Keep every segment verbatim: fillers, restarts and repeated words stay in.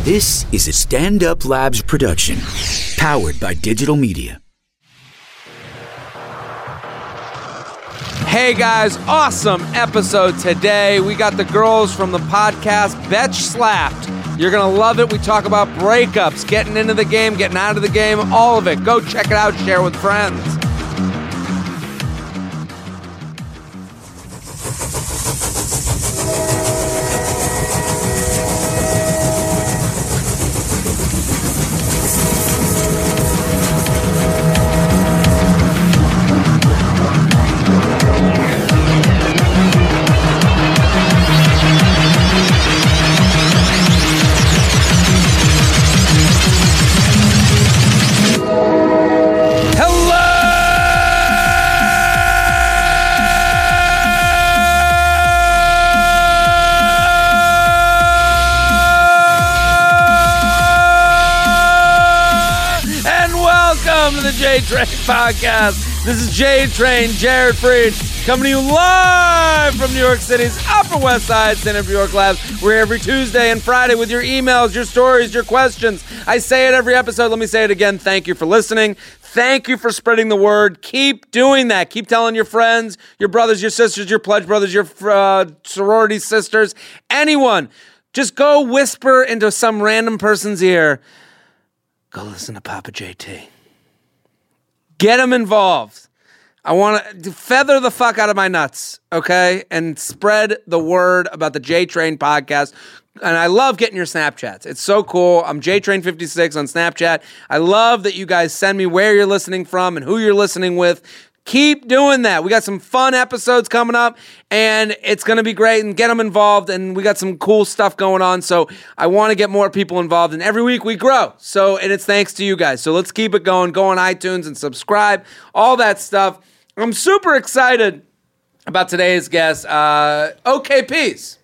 This is a Stand Up Labs production, powered by digital media. Hey guys, awesome episode today. We got the girls from the podcast Betch Slapped. You're going to love it. We talk about breakups, getting into the game, getting out of the game, all of it. Go check it out, share with friends. J-Train Podcast. This is J-Train, Jared Freed, coming to you live from New York City's Upper West Side, Stand Up New York Labs. We're here every Tuesday and Friday with your emails, your stories, your questions. I say it every episode. Let me say it again. Thank you for listening. Thank you for spreading the word. Keep doing that. Keep telling your friends, your brothers, your sisters, your pledge brothers, your uh, sorority sisters, anyone. Just go whisper into some random person's ear. Go listen to Papa J T. Get them involved. I want to feather the fuck out of my nuts, okay? And spread the word about the J-Train podcast. And I love getting your Snapchats. It's so cool. I'm J Train fifty-six on Snapchat. I love that you guys send me where you're listening from and who you're listening with. Keep doing that. We got some fun episodes coming up, and it's going to be great, and get them involved, and we got some cool stuff going on, so I want to get more people involved, and every week we grow, so, and it's thanks to you guys, so let's keep it going. Go on iTunes and subscribe, all that stuff. I'm super excited about today's guest, uh, O K Ps,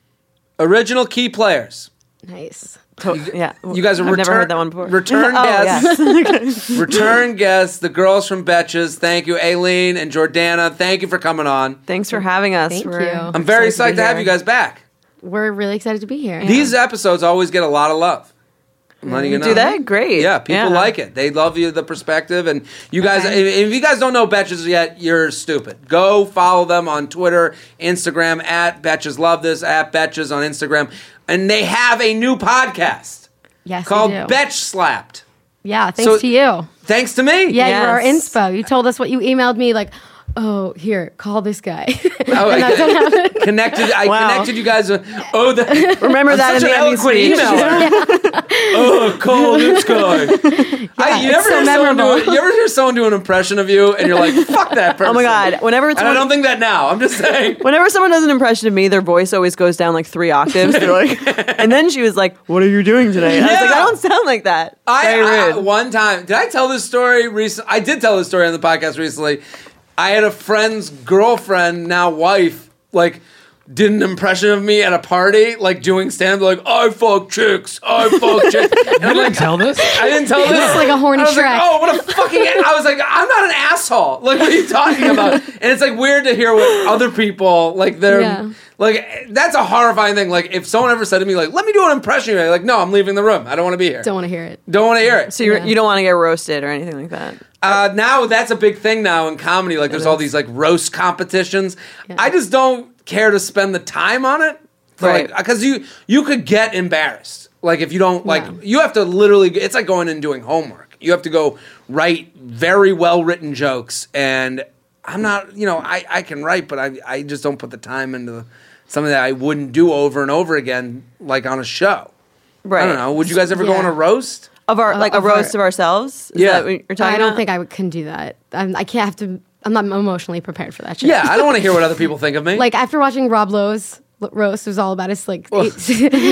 Original Key Players. Nice. Yeah, you guys are I've return, never heard that one before. Return oh, guests. Yes. Return guests, the girls from Betches. Thank you, Aileen and Jordana. Thank you for coming on. Thanks for having us. Thank We're, you. I'm very excited to, to have you guys back. We're really excited to be here. These episodes always get a lot of love. I'm letting you know. Do they? Great. Yeah, people yeah. like it. They love you, the perspective. And you guys, Okay. if, if you guys don't know Betches yet, you're stupid. Go follow them on Twitter, Instagram, at Betches Love This, at Betches on Instagram. And they have a new podcast. Yes, called we do. Betch Slapped. Yeah, thanks So- to you. Thanks to me. Yeah, you were our Yes. inspo. You told us what you emailed me, like, oh, here, call this guy. Oh, And that's what happened. connected. I Wow. connected you guys with. Oh, the, Remember I'm that such in an the Emmy eloquent speech. email. Oh, call this guy. I, you it's ever so hear someone do? memorable. You ever hear someone do an impression of you, and you're like, "Fuck that person." Oh my God. Whenever it's And I one- don't think that now. I'm just saying. Whenever someone does an impression of me, their voice always goes down like three octaves. They're like, and then she was like, "What are you doing today?" And I was like, Yeah. "I don't sound like that." I, Very I rude. one time did I tell this story recently? I did tell this story on the podcast recently. I had a friend's girlfriend, now wife, like did an impression of me at a party, like doing stand-up, like I fuck chicks, I fuck chicks. And I'm like, Tell this? I didn't tell this. It's like a horny I was Shrek. like, oh, what a fucking. I was like, I'm not an asshole. Like, what are you talking about? And it's like weird to hear what other people like. They're Yeah. like, that's a horrifying thing. Like, if someone ever said to me, like, let me do an impression, of you, like, no, I'm leaving the room. I don't want to be here. Don't want to hear it. Don't want to hear it. So you're, Yeah. you don't want to get roasted or anything like that. Uh, now that's a big thing now in comedy. Like, there's all these like roast competitions. I just don't care to spend the time on it, Right. Because you you could get embarrassed. Like if you don't like, Yeah. you have to literally. It's like going and doing homework. You have to go write very well written jokes, and I'm not. You know, I I can write, but I I just don't put the time into something that I wouldn't do over and over again, like on a show. Right. I don't know. Would you guys ever go Yeah. on a roast? Of our like a of our- roast of ourselves. Is Yeah. that what you're talking I don't about? think I would, can do that. I'm, I can't have to. I'm not emotionally prepared for that shit. Yeah, I don't want to hear what other people think of me. Like after watching Rob Lowe's roast, it was all about his like. Well, eight- a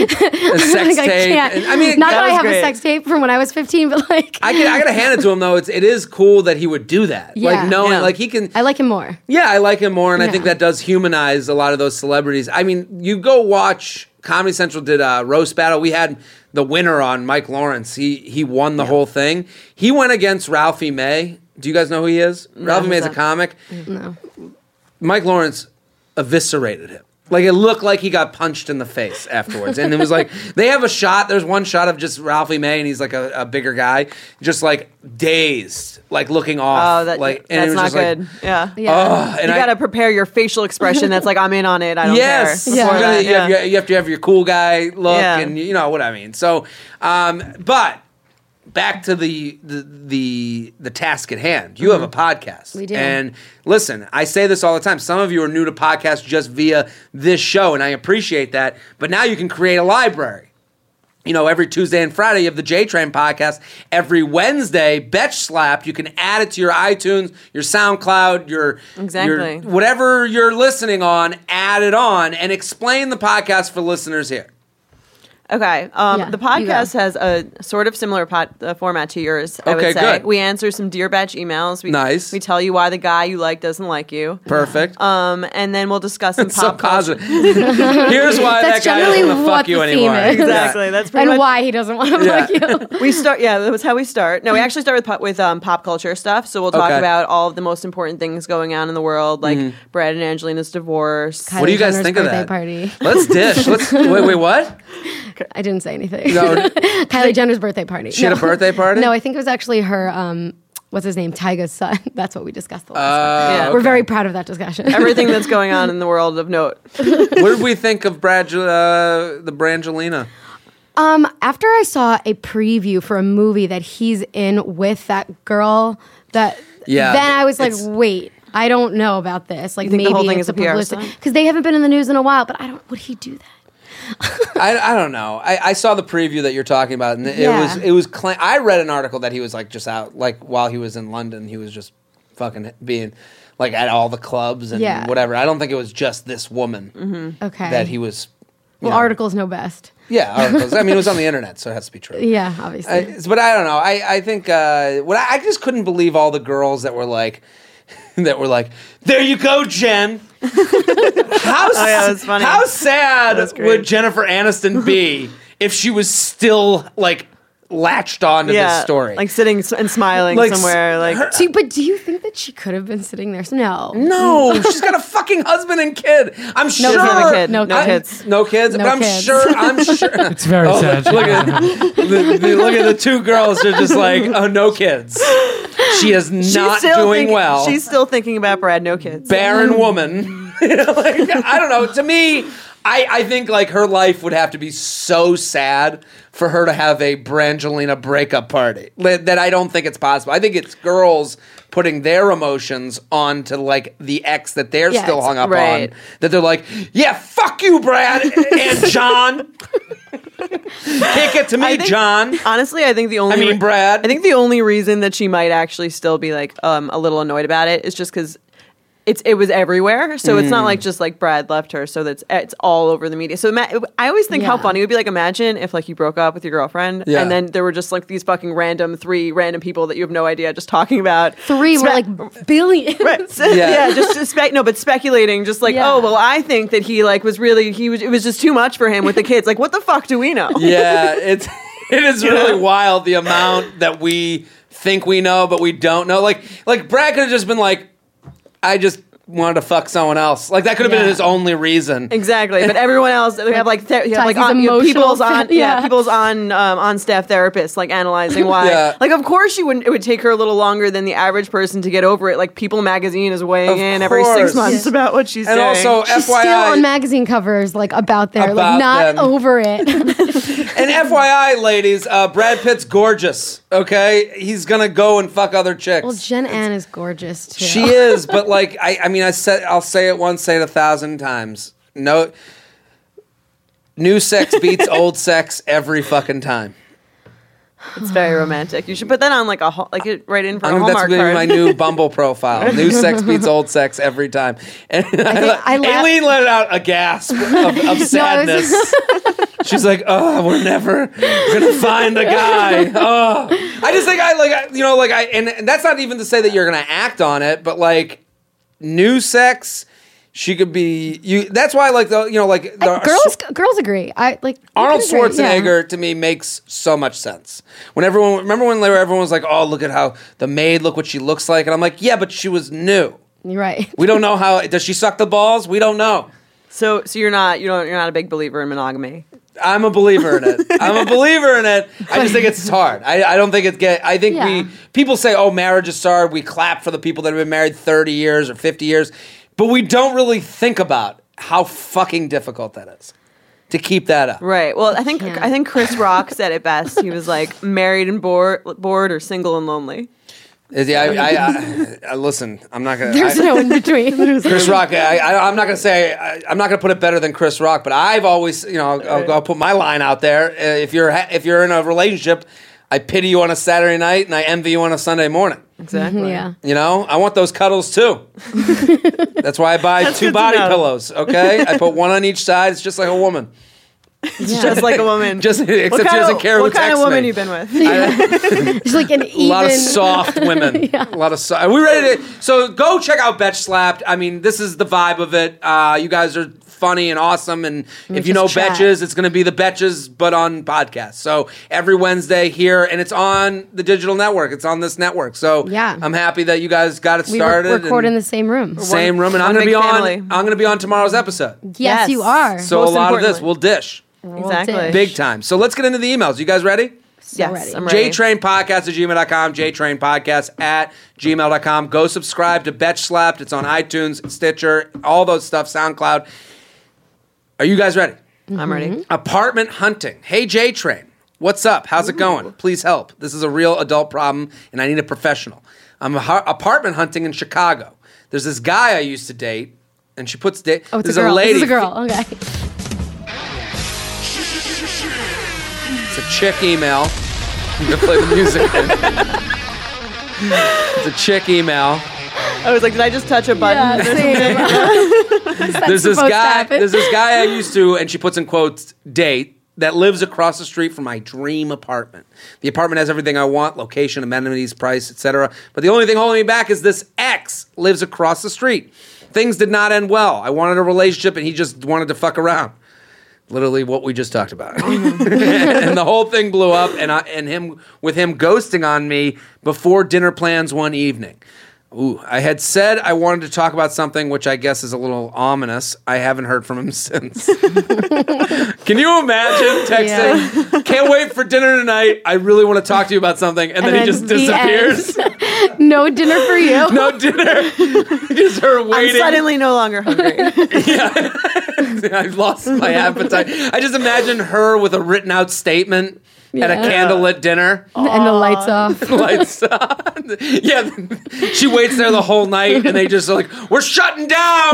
sex Like, I tape. can't. And- I mean, not that that, I was have great. a sex tape from when I was fifteen, but like. I, can, I gotta hand it to him though. It's it is cool that he would do that. Yeah. Like knowing, Yeah. like he can. I like him more. Yeah, I like him more, and I Yeah. think that does humanize a lot of those celebrities. I mean, you go watch Comedy Central did a roast battle. We had the winner on, Mike Lawrence. He he won the whole thing. He went against Ralphie May. Do you guys know who he is? Ralphie who's May is a that? comic. No. Mike Lawrence eviscerated him. Like, it looked like he got punched in the face afterwards. And it was like, they have a shot. There's one shot of just Ralphie May, and he's like a, a bigger guy, just like dazed, like looking off. Oh, that, like, and that's it was not just good. Like, yeah. Yeah. oh, and You I, got to prepare your facial expression that's like, I'm in on it. I don't yes. care. You, Before gotta- that, you, have, yeah. you have to have your cool guy look, Yeah. and you know what I mean. So, um, but back to the, the the the task at hand. You have a podcast. We do. And listen, I say this all the time. Some of you are new to podcasts just via this show, and I appreciate that. But now you can create a library. You know, every Tuesday and Friday, you have the J-Train podcast. Every Wednesday, Betch Slap, you can add it to your iTunes, your SoundCloud, your, Exactly. your whatever you're listening on, add it on, and explain the podcast for listeners here. Okay. Um, Yeah, the you podcast go. has a sort of similar pod, uh, format to yours, I Okay, would say. good. We answer some Dear Batch emails. We, Nice. We tell you why the guy you like doesn't like you. Perfect. Um, and then we'll discuss some so pop culture. positive. Here's why That's that guy generally doesn't want to what fuck you the theme anymore. is. Exactly. That's pretty And much why he doesn't want to Yeah. fuck you. we start. Yeah, that's how we start. No, we actually start with pop, with um, pop culture stuff. So we'll talk Okay. about all of the most important things going on in the world, like Brad and Angelina's divorce. What do you guys Kylie think Jenner's of that? birthday Party. Let's dish. Let's wait. Wait. What? I didn't say anything. No. Kylie Jenner's birthday party. She had a birthday party? No, I think it was actually her. Um, what's his name? Tyga's son. That's what we discussed the last time. Yeah. We're okay. very proud of that discussion. Everything that's going on in the world of note. What did we think of Brad, uh, the Brangelina? Um, after I saw a preview for a movie that he's in with that girl, that Yeah, then I was like, it's- wait, I don't know about this. Like think the maybe whole thing it's is a P R publicity stunt? because they haven't been in the news in a while. But I don't. Would he do that? I, I don't know. I, I saw the preview that you're talking about, and it Yeah. was it was. Cla- I read an article that he was like just out, like while he was in London, he was just fucking being like at all the clubs and Yeah. whatever. I don't think it was just this woman Okay. that he was. you well, know- articles know best. Yeah, articles. I mean, it was on the internet, so it has to be true. Yeah, obviously. I, but I don't know. I I think uh, what I, I just couldn't believe all the girls that were like. That were like, there you go, Jen. How, Oh, yeah, that's funny. how sad That's great. would Jennifer Aniston be if she was still like latched on to Yeah, this story? like sitting s- and smiling Like, somewhere. Like her- Do you- but do you think that she could have been sitting there? No. no, she's got a fucking husband and kid. I'm sure. doesn't have a kid. No I'm- kids. No kids. No but I'm kids. sure. I'm sure. It's very Oh, sad. Look at the, the- look at the two girls. They're just like, oh, no kids. She is she's not still doing thinking- well. She's still thinking about Brad. No kids. barren woman. You know, like, I don't know. To me, I, I think like her life would have to be so sad for her to have a Brangelina breakup party that that I don't think it's possible. I think it's girls putting their emotions onto like the ex that they're Yeah, still it's- hung up right. on. That they're like, yeah, fuck you, Brad and John. Kick it to me, I think- John. Honestly, I think the only I mean, re- Brad. I think the only reason that she might actually still be like um, a little annoyed about it is just because it's it was everywhere. So it's not like just like Brad left her. So that's it's all over the media. So ima- I always think how Yeah. funny it would be. Like imagine if like you broke up with your girlfriend Yeah. and then there were just like these fucking random three random people that you have no idea just talking about Three were Spe- like billions. Right. So- Yeah. yeah. just to spec no, but speculating, just like, Yeah. oh well, I think that he like was really he was it was just too much for him with the kids. Like, what the fuck do we know? Yeah, it's it is You really know? wild the amount that we think we know, but we don't know. Like like Brad could have just been like, I just wanted to fuck someone else. Like that could have been Yeah. his only reason. Exactly, but everyone else they have like th- you have like Tai's on, you have emotional people's fa- on yeah, yeah. people's on um, on staff therapists like analyzing why Yeah. like of course you wouldn't it would take her a little longer than the average person to get over it. Like People Magazine is weighing Of in every course. six months Yeah. about what she's And doing. also, She's F Y I, still on magazine covers, like about there, About like not them. over it. and F Y I, ladies, uh, Brad Pitt's gorgeous. Okay, he's gonna go and fuck other chicks. Well, Jen Ann is gorgeous too. She is, but like I, I mean, I said, I'll say it once, say it a thousand times. No, new sex beats old sex every fucking time. It's very romantic. You should put that on like a hall- like it right in for I a mean, that's Hallmark gonna be card. my new Bumble profile. New sex beats old sex every time. And I, I laugh- Aileen let out a gasp of, of sadness. She's like, "Oh, we're never gonna find a guy." Oh, I just think I like, I, you know, like I, and, and that's not even to say that you're gonna act on it, but like new sex, she could be you. That's why, like the, you know, like the, I- girls, girls agree. I like you Arnold can agree, yeah. Schwarzenegger to me makes so much sense. When everyone remember when they were, everyone was like, "Oh, look at how the maid, look what she looks like," and I'm like, "Yeah, but she was new. You're right. We don't know how. Does she suck the balls? We don't know. So, so you're not you don't you're not a big believer in monogamy. I'm a believer in it. I'm a believer in it. I just think it's hard. I, I don't think it's get. I think Yeah. we people say, "Oh, marriage is hard." We clap for the people that have been married thirty years or fifty years, but we don't really think about how fucking difficult that is to keep that up. Right. Well, I think Yeah. I think Chris Rock said it best. He was like, "Married and bored, bored, or single and lonely." Is- Yeah, I, I, I, I listen. I'm not gonna. There's I- no in between. Chris Rock. I, I, I'm not gonna say. I, I'm not gonna put it better than Chris Rock, but I've always, you know, I'll, I'll, I'll put my line out there. Uh, if you're ha- if you're in a relationship, I pity you on a Saturday night and I envy you on a Sunday morning. Exactly. Yeah. You know, I want those cuddles too. That's why I buy That's two good to body know. pillows. Okay, I put one on each side. It's just like a woman. It's just like a woman. Just except what she kind doesn't of, care What who kind of texts woman me. you been with? It's like an even. A lot of soft women. A lot of. So- are we ready to? So go check out Betch Slapped. I mean, this is the vibe of it. Uh, you guys are funny and awesome, and if you know just chat. Betches, it's going to be the Betches, but on podcast. So every Wednesday here, and it's on the digital network. It's on this network. So Yeah. I'm happy that you guys got it We started. were recording and in the same room. same room, and one I'm going to big be on. family. I'm going to be on tomorrow's episode. Yes, Yes. you are. So Most a lot of this importantly. we'll dish. Exactly. dish. Big time. So let's get into the emails. You guys ready? So Yes, ready. I'm ready. JTrainPodcast at gmail dot com, JTrainPodcast at gmail dot com. Go subscribe to Betch Slapped. It's on iTunes, Stitcher, all those stuff, SoundCloud. Are you guys ready? I'm ready. Apartment hunting. Hey, J-Train. What's up? How's it going? Please help. This is a real adult problem, and I need a professional. I'm a har- apartment hunting in Chicago. There's this guy I used to date, and she puts date. Oh, it's There's a girl. lady. This is a girl. Okay. It's a chick email. I'm gonna play the music. It's a chick email. I was like, did I just touch a button? Yeah, same. There's this supposed to guy. happen. There's this guy I used to, and she puts in quotes, date that lives across the street from my dream apartment. The apartment has everything I want: location, amenities, price, et cetera. But the only thing holding me back is this ex lives across the street. Things did not end well. I wanted a relationship, and he just wanted to fuck around. Literally what we just talked about. And the whole thing blew up, and I, and him with him ghosting on me before dinner plans one evening. Ooh, I had said I wanted to talk about something, which I guess is a little ominous. I haven't heard from him since. Can you imagine texting? Yeah. Can't wait for dinner tonight. I really want to talk to you about something, and, And then, he then just the disappears. end. No dinner for you. No dinner. Just her I'm waiting. suddenly no longer hungry. I've lost my appetite. I just imagine her with a written out statement at a Yeah. candlelit dinner. And the lights off. Lights on. Yeah, she waits there the whole night, and they just are like, "We're shutting down."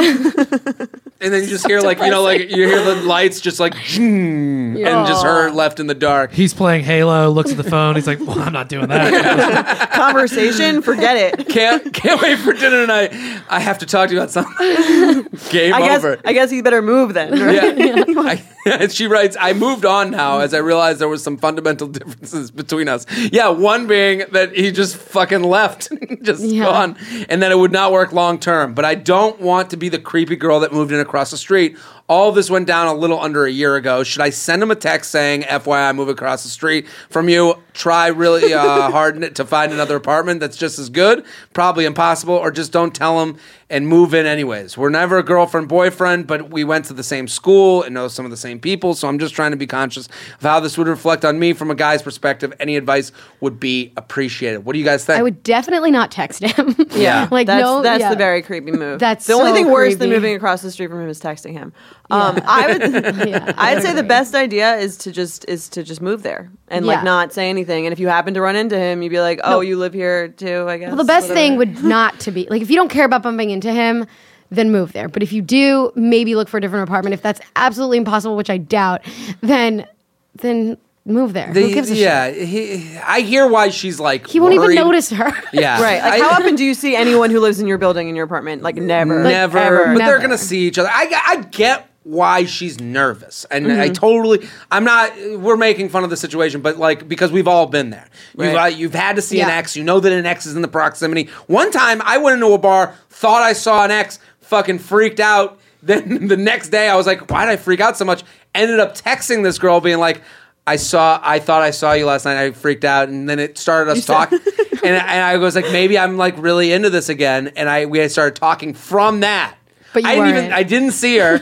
And then you just hear like you know like you hear the lights just like, and just her left in the dark. He's playing Halo, looks at the phone. He's like, well, I'm not doing that. Conversation, forget it. Can't can't wait for dinner tonight. I have to talk to you about something. Game I guess over. I guess you better move then. Right? Yeah. I, she writes, I moved on now as I realized there was some fundamental differences between us. Yeah, one being that he just fucking left, just Yeah. gone, and that it would not work long term. But I don't want to be the creepy girl that moved in across the street. All this went down a little under a year ago. Should I send him a text saying, F Y I, move across the street from you? Try really uh, hard to find another apartment that's just as good? Probably impossible. Or just don't tell him and move in anyways. We're never a girlfriend, boyfriend, but we went to the same school and know some of the same people. So I'm just trying to be conscious of how this would reflect on me from a guy's perspective. Any advice would be appreciated. What do you guys think? I would definitely not text him. Yeah. like that's, no. that's yeah. the very creepy move. That's the only so thing worse than creepy. moving across the street from him is texting him. Um, I would, Yeah, I'd I say the agree. best idea is to just is to just move there and Yeah. like not say anything. And if you happen to run into him, you'd be like, "Oh, No. you live here too?" I guess. Well, the best Whatever. thing would not to be like if you don't care about bumping into him, then move there. But if you do, maybe look for a different apartment. If that's absolutely impossible, which I doubt, then then move there. The- Who gives a yeah, shit? he, I hear why she's like He won't worried. even notice her. Yeah, Right. Like, I- how often do you see anyone who lives in your building in your apartment? Like, never. Never, Ever. but they're Never. gonna see each other. I, I get why she's nervous, and Mm-hmm. I totally. I'm not. We're making fun of the situation, but like because we've all been there. You've Right. uh, you've had to see an Yeah. ex. You know that an ex is in the proximity. One time, I went into a bar, thought I saw an ex, fucking freaked out. Then the next day, I was like, why did I freak out so much? Ended up texting this girl, being like, I saw, I thought I saw you last night. I freaked out, and then it started us talking, and, and I was like, maybe I'm like really into this again, and I we started talking from that. But you I didn't even, weren't. I didn't see her.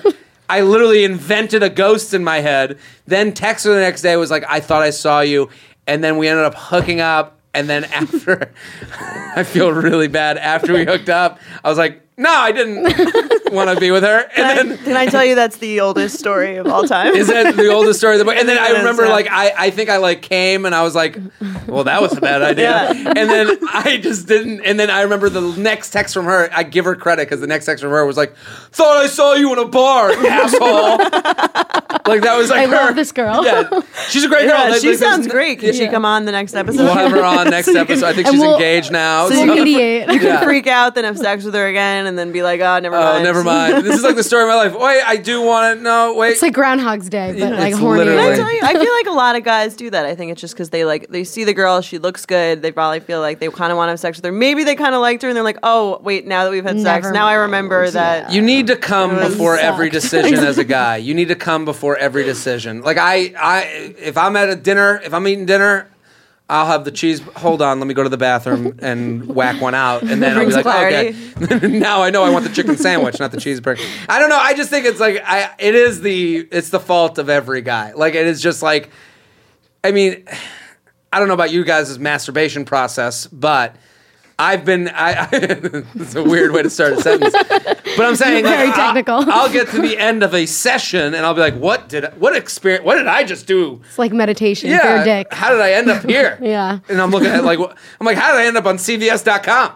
I literally invented a ghost in my head. Then texted her the next day, was like, I thought I saw you. And then we ended up hooking up. And then after, I feel really bad. After we hooked up, I was like, no, I didn't want to be with her. And Can I, then, can I tell you that's the oldest story of all time? is that the oldest story of the book? And then I It is, remember, yeah. like, I, I think I, like, came and I was like, well, that was a bad idea. Yeah. And then I just didn't. And then I remember the next text from her, I give her credit because the next text from her was like, thought I saw you in a bar, asshole. Like, that was like I her. love this girl. Yeah. She's a great girl. Yeah, Like, she like, sounds there's- great. Can she Yeah. come on the next episode? We'll have her on next So you can- episode. I think and she's we'll- engaged now. so so- you can- Mediate. You can Yeah. freak out, then have sex with her again, and then be like, oh, never Oh, mind. never mind. This is like the story of my life. Wait, I do want to. No, wait. It's like Groundhog's Day, but Yeah, like it's horny. literally- Can I tell you? I feel like a lot of guys do that. I think it's just because they like they see the girl, she looks good. They probably feel like they kind of want to have sex with her. Maybe they kind of liked her, and they're like, oh, wait, now that we've had sex, Never now I mind. remember that. You need to come It was before every sucked. decision as a guy. You need to come before every decision. Like I, I, if I'm at a dinner, if I'm eating dinner, I'll have the cheese. Hold on, let me go to the bathroom and whack one out, and then I'll be Brings like, okay. Now I know I want the chicken sandwich, not the cheeseburger. I don't know. I just think it's like I. It is the. It's the fault of every guy. Like it is just like. I mean, I don't know about you guys' masturbation process, but. I've been. I, I it's a weird way to start a sentence, but I'm saying like, Very I'll- technical. I'll, get to the end of a session and I'll be like, "What did? What experience? What did I just do? It's like meditation for your dick. How did I end up here? Yeah. And I'm looking at like, what- I'm like, how did I end up on C V S dot com?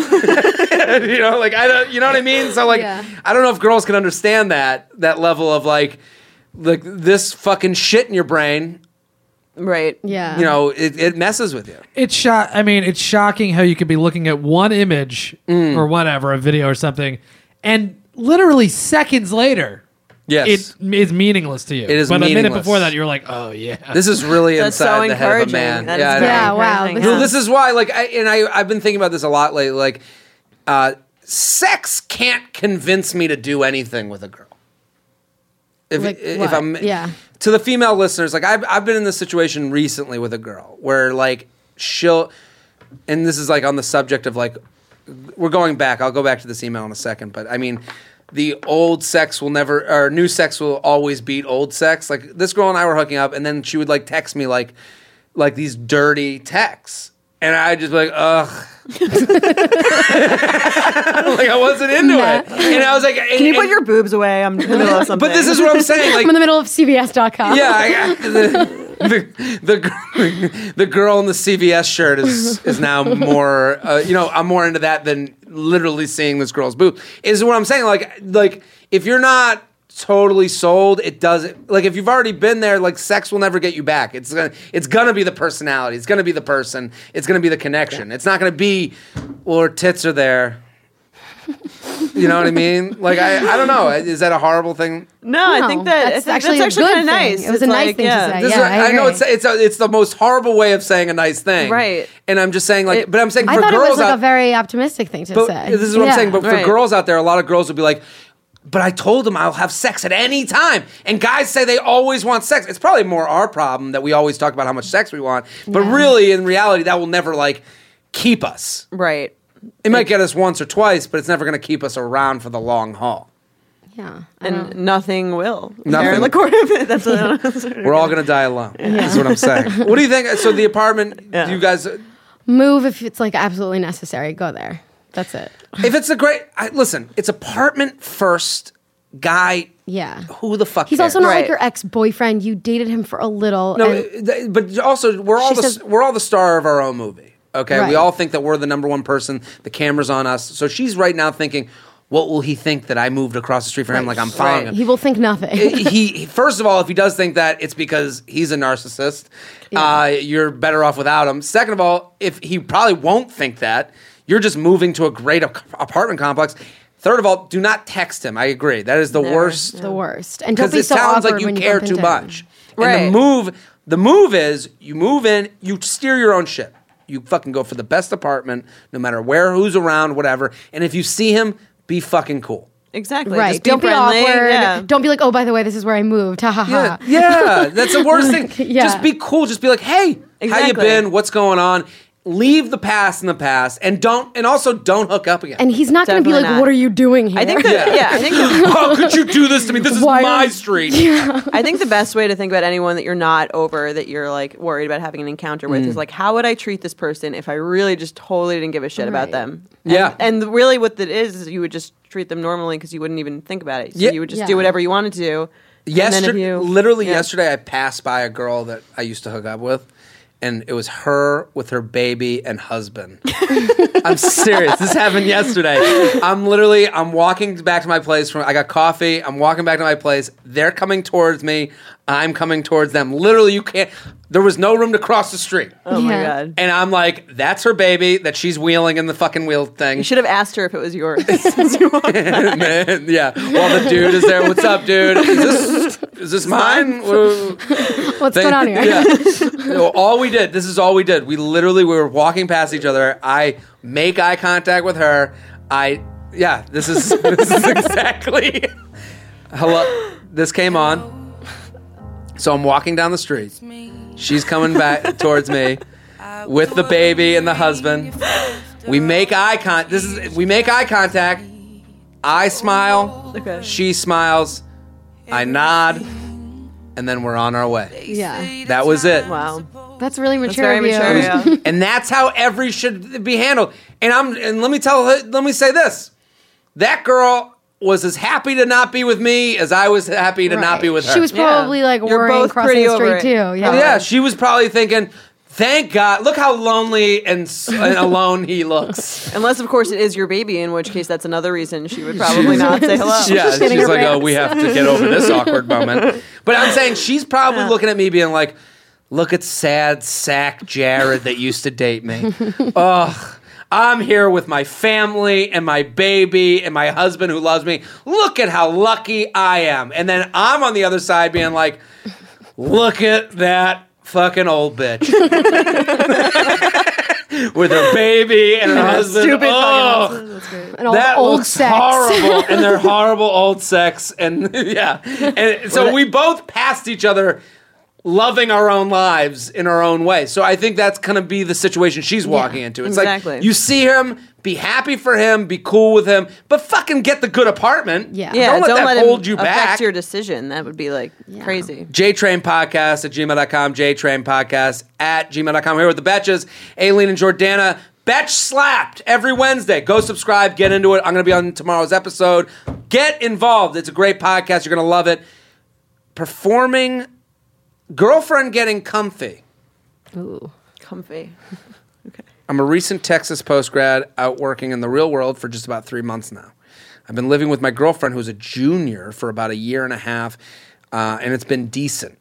You know, like I don't. You know what I mean? So like, Yeah. I don't know if girls can understand that that level of like, like this fucking shit in your brain. Right. Yeah. You know, it, it messes with you. It's shot. I mean, it's shocking how you could be looking at one image Mm. or whatever, a video or something, and literally seconds later, Yes. it is meaningless to you. It is But a minute meaningless. before that, you're like, oh yeah. This is really That's inside so the head of a encouraging. man. That is I know. very Yeah, wow. encouraging. This Well, Yeah. this is why, like, I, and I, I've been thinking about this a lot lately. Like, uh, sex can't convince me to do anything with a girl. If, Like if what? I'm, Yeah. To the female listeners, like, I've, I've been in this situation recently with a girl where, like, she'll, and this is like on the subject of like, we're going back. I'll go back to this email in a second, but I mean, the old sex will never, or new sex will always beat old sex. Like this girl and I were hooking up, and then she would like text me like, like these dirty texts, and I'd just be like, ugh. Like I wasn't into it, and I was like, Can you put your boobs away? I'm in the middle of something. But this is what I'm saying. Like, I'm in the middle of C V S dot com. yeah, I, the, the the gr- the girl in the C V S shirt is is now more. Uh, you know, I'm more into that than literally seeing this girl's boob. Is what I'm saying. Like, like if you're not totally sold, it doesn't. Like if you've already been there, like sex will never get you back. It's gonna it's gonna be the personality. It's gonna be the person. It's gonna be the connection. It's not gonna be, well, her tits are there. You know what I mean? Like I, I don't know. Is that a horrible thing? no, I think that that's I think actually that's a actually good kind of thing. nice. It was It's a nice like, thing to yeah. say. This Yeah, is, I I, know agree. it's it's a, it's the most horrible way of saying a nice thing, Right. And I'm just saying, like, It- but I'm saying I for thought it girls was like out, a very optimistic thing to but say. this is what Yeah. I'm saying. But for Right. girls out there, a lot of girls will be like, "But I told him I'll have sex at any time," and guys say they always want sex. It's probably more our problem that we always talk about how much sex we want, but Yeah. really, in reality, that will never like keep us. Right. It might get us once or twice, but it's never going to keep us around for the long haul. yeah. And nothing will. Nothing. Aaron LaCourte, that's what We're all going to die alone. Is what I'm saying. What do you think? So the apartment, Yeah. do you guys? Move if it's like absolutely necessary. Go there. That's it. If it's a great, I, listen, it's apartment first, guy. Yeah. Who the fuck? He's cares? also not Right. like your ex boyfriend. You dated him for a little. No, and- th- but also we're all She the says- we're all the star of our own movie. Okay, we Right. all think that we're the number one person. The camera's on us. So she's right now thinking, what will he think that I moved across the street for him? Like I'm following him. he will think nothing. he, he first of all, if he does think that, it's because he's a narcissist. Uh, you're better off without him. Second of all, if he probably won't think that, you're just moving to a great ap- apartment complex. Third of all, do not text him. I agree. That is the Never. worst. the worst. And don't Because be it so sounds awkward like you when care bump too into him. much. Right. And the move, the move is you move in, you steer your own ship. You fucking go for the best apartment, no matter where, who's around, whatever. And if you see him, be fucking cool. Exactly. Right. Just be Don't be friendly. awkward. Yeah. Don't be like, oh, by the way, this is where I moved. Ha ha Yeah, ha. yeah, that's the worst thing. Yeah. Just be cool. Just be like, hey, how you Exactly. been? What's going on? leave the past in the past, and don't, and also don't hook up again. And he's not going to be Definitely like, not. "What are you doing here?" I think that, Yeah. yeah. I think the, How could you do this to me? This is Why my are- street. I think the best way to think about anyone that you're not over, that you're like worried about having an encounter with, Mm. is like, how would I treat this person if I really just totally didn't give a shit about Right. them? Yeah. And, and really, what that is is you would just treat them normally because you wouldn't even think about it. So Yeah. you would just Yeah. do whatever you wanted to do. And then if Yesterday, you, literally yeah. yesterday, I passed by a girl that I used to hook up with, and it was her with her baby and husband. I'm serious. This happened yesterday. I'm literally, I'm walking back to my place. From I got coffee. I'm walking back to my place. They're coming towards me. I'm coming towards them. Literally, you can't. There was no room to cross the street. Oh my Yeah. god! And I'm like, that's her baby that she's wheeling in the fucking wheel thing. You should have asked her if it was yours. Man, yeah. While the dude is there, what's up, dude? Is this is this mine? Whoa. What's They- going on here? Yeah. No, all we did, this is all we did. We literally, we were walking past each other. I make eye contact with her. I, yeah, this is, this is exactly, hello, this came on. So I'm walking down the street. She's coming back towards me with the baby and the husband. We make eye con, this is, we make eye contact. I smile. Okay. She smiles. I nod. And then we're on our way. Yeah, That was it. Wow, that's really that's mature very of you. mature. Yeah. And that's how every should be handled. And I'm and let me tell let me say this. That girl was as happy to not be with me as I was happy to not Right. be with her. She was Yeah. probably like You're worrying both crossing pretty the over street it. too. Yeah. yeah, she was probably thinking, thank God, look how lonely and, s- and alone he looks. Unless, of course, it is your baby, in which case that's another reason she would probably not say hello. Yeah, she's Getting her like, oh, pants. we have to get over this awkward moment. But I'm saying she's probably looking at me being like, look at sad sack Jared that used to date me. Ugh. I'm here with my family and my baby and my husband who loves me. Look at how lucky I am. And then I'm on the other side being like, look at that fucking old bitch. With her baby and her husband. Stupid fucking Ugh. husband. That's great. And all That old looks sex. horrible, and they're horrible old sex, and yeah, and so we both passed each other, loving our own lives in our own way. So I think that's gonna be the situation she's walking into. It's exactly. like you see him, be happy for him, be cool with him, but fucking get the good apartment. Yeah. Yeah, don't let that let hold him you affect back. your decision. That would be like crazy. JTrain Podcast at gmail dot com, JTrain Podcast at gmail dot com. Here with the Betches, Aileen and Jordana. Betch Slapped every Wednesday. Go subscribe, get into it. I'm going to be on tomorrow's episode. Get involved. It's a great podcast. You're going to love it. Performing, girlfriend getting comfy. Ooh, comfy. I'm a recent Texas postgrad out working in the real world for just about three months now. I've been living with my girlfriend who's a junior for about a year and a half, uh, and it's been decent.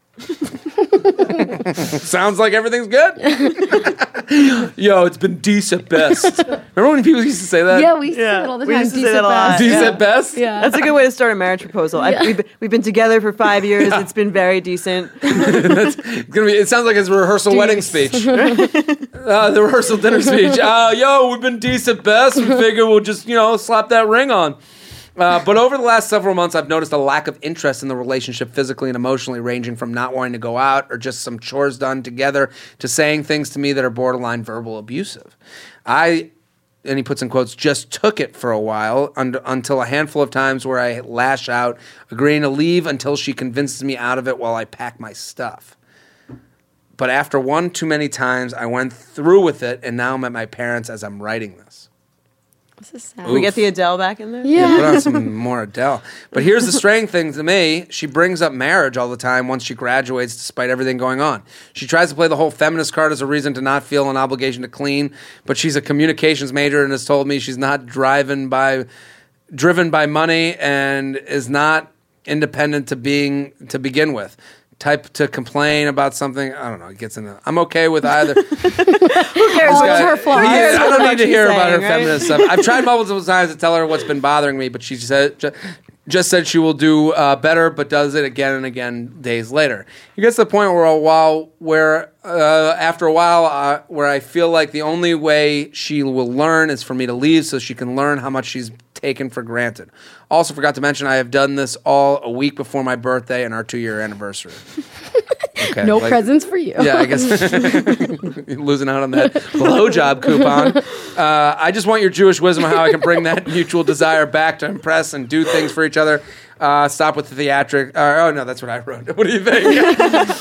Sounds like everything's good. Yo, it's been decent best. Remember when people used to say that? Yeah, we used to say Yeah, that all the we time. used to say Decent that a lot. best. Decent Yeah. best? Yeah. That's a good way to start a marriage proposal. I've, we've, we've been together for five years. It's been very decent. It's gonna be, it sounds like his rehearsal wedding Deuce. speech. uh, the rehearsal dinner speech. Uh, yo, we've been decent best. We figure we'll just, you know, slap that ring on. Uh, but over the last several months, I've noticed a lack of interest in the relationship physically and emotionally, ranging from not wanting to go out or just some chores done together to saying things to me that are borderline verbal abusive. I, and he puts in quotes, just took it for a while un- until a handful of times where I lash out, agreeing to leave until she convinces me out of it while I pack my stuff. But after one too many times, I went through with it, and now I'm at my parents' as I'm writing this. This is sad. Ooh. We get the Adele back in there? Yeah, put Yeah. on some more Adele. But here's the strange thing to me. She brings up marriage all the time once she graduates, despite everything going on. She tries to play the whole feminist card as a reason to not feel an obligation to clean, but she's a communications major and has told me she's not driven by, driven by money and is not independent to being to begin with. Type to complain about something. I don't know. It gets into. I'm okay with either. Who cares? All what- of her flaws. who cares Yeah, I what don't the need fuck to she's hear about her saying, right? feminist stuff. I've tried multiple times to tell her what's been bothering me, but she said ju- just said she will do uh, better, but does it again and again days later. It gets to the point where a while, where uh, after a while, uh, where I feel like the only way she will learn is for me to leave, so she can learn how much she's taken for granted. Also, forgot to mention I have done this all a week before my birthday and our two-year anniversary. Okay. No like- presents for you. Yeah, I guess losing out on that blowjob coupon. Uh, I just want your Jewish wisdom on how I can bring that mutual desire back to impress and do things for each other. Uh, stop with the theatric. Uh, oh no, that's what I wrote. What do you think?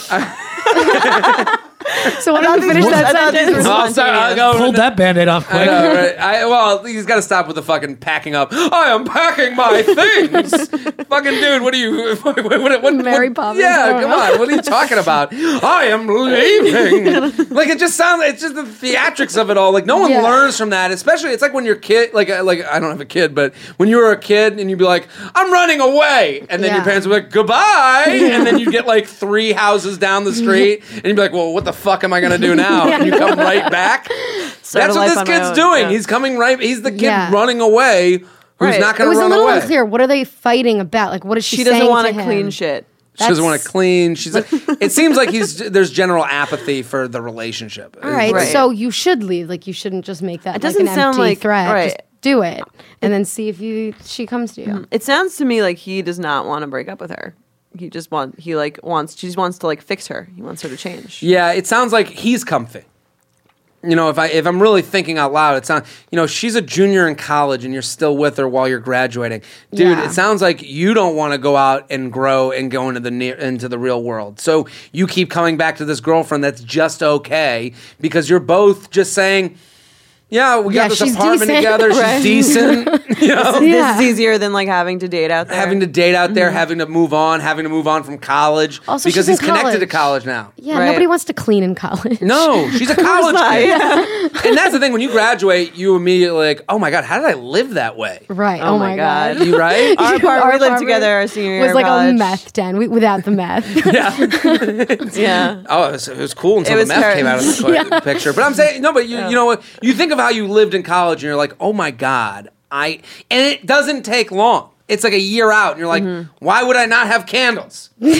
So why don't you finish that sentence? I'll start, I'll go. Pulled that band-aid off I quick. know, right? I, well, he's got to stop with the fucking packing up. I am packing my things. Fucking dude, what are you? What, what, what, Mary what, Poppins. Yeah, come on. What are you talking about? I am leaving. Like it just sounds. It's just the theatrics of it all. Like no one Yeah. learns from that. Especially, it's like when you're kid. Like uh, like I don't have a kid, but when you were a kid and you'd be like, I'm running away, and then Yeah. your parents would be like, goodbye, and then you get like three houses down the street, and you'd be like, well, what the fuck am I gonna do now? And you come right back. Start That's a what life this on my kid's own, doing. yeah. He's coming right. He's the kid Yeah. running away who's Right. not It going to was a run little away. unclear. What are they fighting about? Like, what is she, She saying doesn't want to to him? clean shit. She doesn't want That's- to clean. She's. Like, it seems like he's. There's general apathy for the relationship. All right, Right. so you should leave. Like, you shouldn't just make that It like doesn't an sound empty like- threat. right. Just do it, and then see if you she comes to you. It sounds to me like he does not want to break up with her. He just want he like wants she just wants to like fix her. He wants her to change. Yeah, it sounds like he's comfy. You know, if I if I'm really thinking out loud, it sounds. You know, she's a junior in college, and you're still with her while you're graduating, dude. Yeah. It sounds like you don't want to go out and grow and go into the near into the real world. So you keep coming back to this girlfriend that's just okay because you're both just saying, "Yeah, we got Yeah, this she's apartment decent." together. Right. She's decent." You know, Yeah. This is easier than like having to date out there. having to date out there, having to move on, having to move on from college Also, because she's he's in connected to college. college now. Yeah, Right. nobody wants to clean in college. No, she's a college not, kid. yeah. And that's the thing. When you graduate, you immediately like, oh my God, how did I live that way? Right. Oh Oh, my my God. god. You right? Our apartment, Our we lived apartment together our senior year was of like college. a meth den we, without the meth. yeah. Yeah. Oh, it was, it was cool until It the was meth ter- came out of the qu- picture. But I'm saying, no, but you, you know what? You think of how you lived in college and you're like, oh my God, I, and it doesn't take long. It's like a year out, and you're like, Mm-hmm. why would I not have candles? I,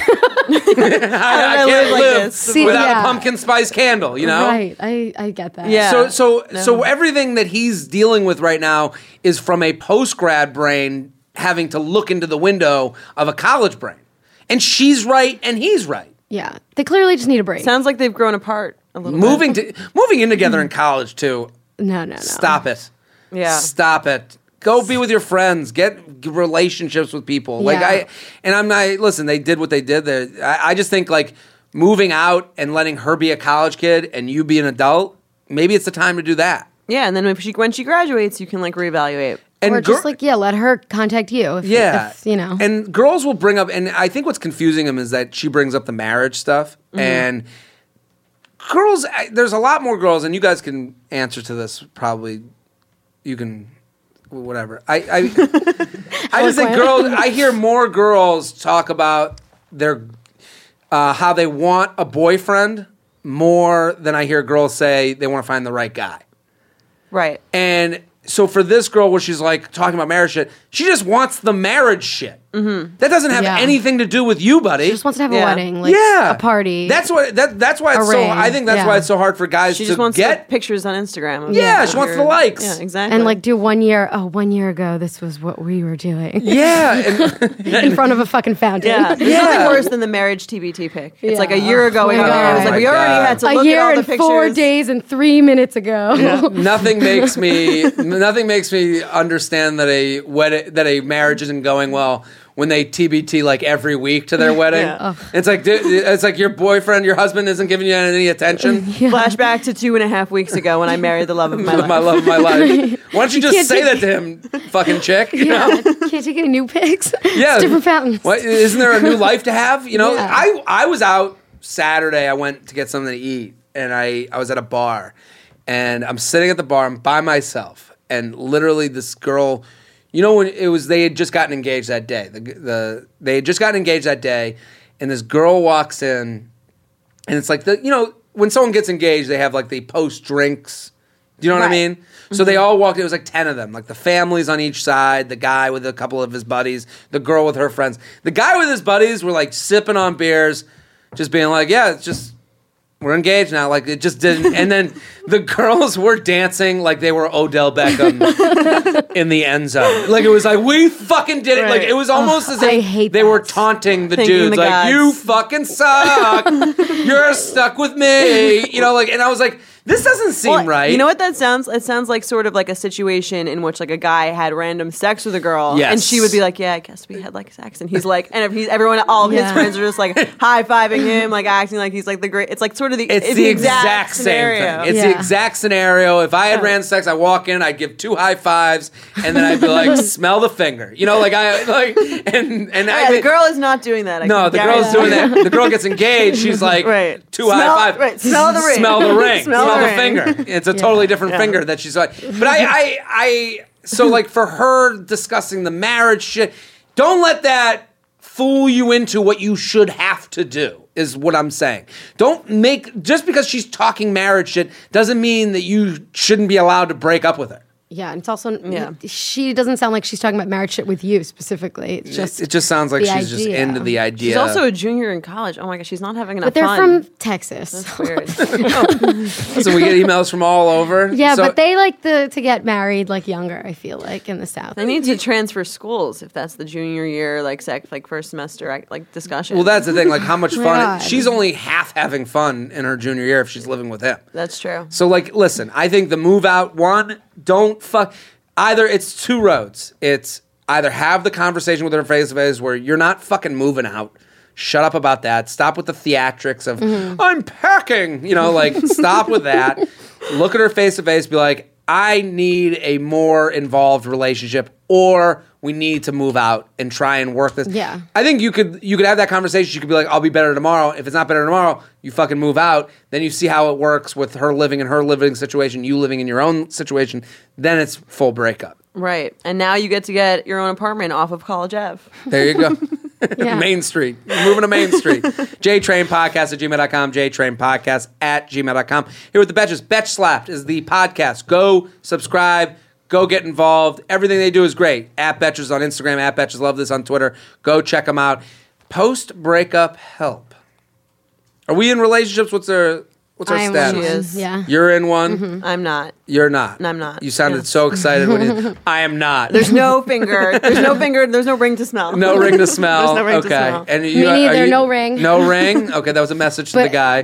I I can't live like live this? See, without yeah. a pumpkin spice candle, you know? Right. I, I get that. Yeah. So so No. so everything that he's dealing with right now is from a post grad brain having to look into the window of a college brain. And she's right and he's right. Yeah. They clearly just need a break. Sounds like they've grown apart a little Moving bit. to moving in together in college too. no, no, no. Stop it. Yeah. Stop it. Go be with your friends. Get relationships with people. Like Yeah. I and I'm not listen, they did what they did. They, I, I just think like moving out and letting her be a college kid and you be an adult, maybe it's the time to do that. Yeah, and then when she when she graduates, you can like reevaluate. And Or just gir- like, yeah, let her contact you. If, Yeah, if, you know. And girls will bring up, and I think what's confusing them is that she brings up the marriage stuff, Mm-hmm. and girls. I, there's a lot more girls, and you guys can answer to this probably. You can, whatever. I I, I just think Eloquent. girls. I hear more girls talk about their uh, how they want a boyfriend more than I hear girls say they want to find the right guy. Right. And so for this girl, where she's like talking about marriage shit, she just wants the marriage shit. Mm-hmm. That doesn't have Yeah. anything to do with you, buddy. She just wants to have Yeah. a wedding, like yeah, a party. That's what. That, that's why it's A so. ring. I think that's Yeah. why it's so hard for guys She to just wants get. like, pictures on Instagram. of Yeah, her- she wants her- the likes. Yeah, exactly. and like do one year. Oh, one year ago, this was what we were doing. yeah, and, In front of a fucking fountain. yeah, there's Yeah. nothing worse than the married T B T pic. It's Yeah. like a year ago we Oh got my married. It was God. like we Oh my already God. had to A look year at all the and pictures. four days and three minutes ago. nothing makes me nothing makes me understand that a wed- that a marriage isn't going well when they T B T like every week to their wedding. Yeah. It's like dude, it's like your boyfriend, your husband isn't giving you any attention. Flashback to two and a half weeks ago when I married the love of my life. My love of my life. Why don't you just can't say take- that to him, fucking chick? You Yeah, know? can't take any new pics. Yeah. It's different fountains. What, isn't there a new life to have? You know, Yeah. I I was out Saturday. I went to get something to eat, and I I was at a bar, and I'm sitting at the bar. I'm by myself, and literally this girl. You know when it was they had just gotten engaged that day. The the they had just gotten engaged that day, and this girl walks in, and it's like the you know when someone gets engaged, they have like the post drinks. Do you know what I Right. mean? So they all walked. It was like ten of them, like the families on each side. The guy with a couple of his buddies, the girl with her friends. The guy with his buddies were like sipping on beers, just being like, "Yeah, it's just We're engaged now. Like, it just didn't. And then the girls were dancing like they were Odell Beckham in the end zone. Like, it was like, we fucking did it. Right. Like, it was almost as I if hate they that. were taunting the Thanking dudes. the like, gods. you fucking suck. You're stuck with me. You know, like, and I was like, this doesn't seem Well, right. You know what that sounds? It sounds like sort of like a situation in which like a guy had random sex with a girl, Yes. and she would be like, "Yeah, I guess we had like sex," and he's like, and if he's everyone, all of his Yeah. friends are just like high fiving him, like acting like he's like the great. It's like sort of the It's, it's the exact, same scenario. thing. It's the Yeah. exact scenario. If I had Yeah. ran sex, I walk in, I'd give two high fives, and then I'd be like, "Smell the finger," you know, like I like, and and I Yeah, the girl is not doing that. I no, can the guarantee girl's doing that. that. The girl gets engaged. She's like, Right. two Smell- high fives. right, smell the ring. Smell the ring. Smell smell the the, ring. finger. It's a totally different Yeah. finger that she's like. But I, I, I. So like for her discussing the marriage shit, don't let that fool you into what you should have to do. Is what I'm saying. Don't make just because she's talking marriage shit doesn't mean that you shouldn't be allowed to break up with her. Yeah, and it's also Yeah. she doesn't sound like she's talking about marriage shit with you specifically. It's just It just sounds like the she's just idea. into the idea. She's also a junior in college. Oh my god, she's not having enough but they're fun. from Texas. That's weird. so we get emails from all over. Yeah, So- but they like the to get married like younger. I feel like in the South. They need to transfer schools if that's the junior year, like sec, like first semester, like, like discussion. Well, that's the thing. Like, how much my fun? God. She's only half having fun in her junior year if she's living with him. that's true. So, like, listen. I think the move out one. Don't fuck. Either it's two roads. It's either have the conversation with her face to face where you're not fucking moving out. Shut up about that. Stop with the theatrics of I'm packing. You know, like stop with that. Look at her face to face. Be like, I need a more involved relationship, or we need to move out and try and work this. Yeah. I think you could you could have that conversation. You could be like, I'll be better tomorrow. If it's not better tomorrow, you fucking move out. Then you see how it works with her living in her living situation, you living in your own situation. Then it's full breakup. Right. And now you get to get your own apartment off of College Ave. There you go. Yeah. Main Street. You're moving to Main Street. JTrain Podcast at gmail dot com. JTrain Podcast at gmail dot com. Here with the Betches. Betch Slapped is the podcast. Go subscribe. Go get involved. Everything they do is great. At Betches on Instagram. At Betches Love This on Twitter. Go check them out. Post-breakup help. Are we in relationships? What's our, what's our I am status? one. She is. Yeah. You're in one. I'm not. You're not. I'm not. You sounded Yeah. so excited when you. I am not. There's no finger. There's no finger. There's no ring to smell. No ring to smell. There's no ring to okay. smell. And Me you, are neither, you- no ring. No ring. Okay, that was a message to But- the guy.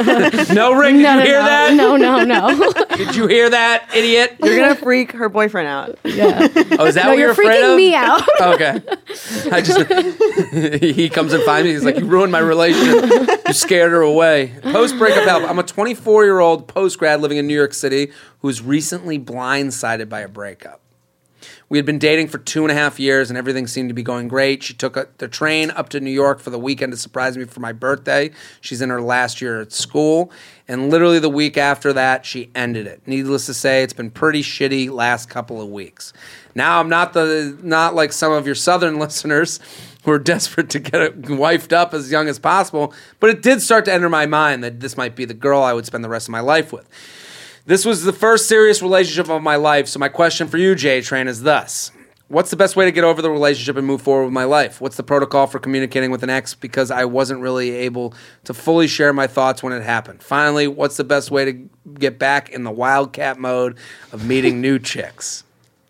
no ring. Did No, you no, hear no. that? No, no, no. Did you hear that, idiot? You're gonna freak her boyfriend out. yeah. Oh, is that No, what you're you're afraid freaking of? me out. Okay. I just he comes and finds me. He's like, you ruined my relationship. You scared her away. Post breakup help. I'm a twenty-four year old post grad living in New York City who was recently blindsided by a breakup. We had been dating for two and a half years, and everything seemed to be going great. She took a, the train up to New York for the weekend to surprise me for my birthday. She's in her last year at school, and literally the week after that, she ended it. Needless to say, it's been pretty shitty last couple of weeks. Now, I'm not the not like some of your Southern listeners who are desperate to get it wifed up as young as possible, but it did start to enter my mind that this might be the girl I would spend the rest of my life with. This was the first serious relationship of my life, so my question for you, J-Train, is thus. What's the best way to get over the relationship and move forward with my life? What's the protocol for communicating with an ex because I wasn't really able to fully share my thoughts when it happened? Finally, what's the best way to get back in the wildcat mode of meeting new chicks?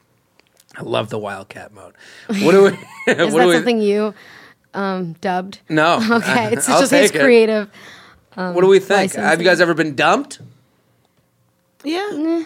I love the wildcat mode. What do we... Is what that do we, something you um, dubbed? No. Okay, it's I'll just his take it. creative. What do we think? licensing. Have you guys ever been dumped? Yeah.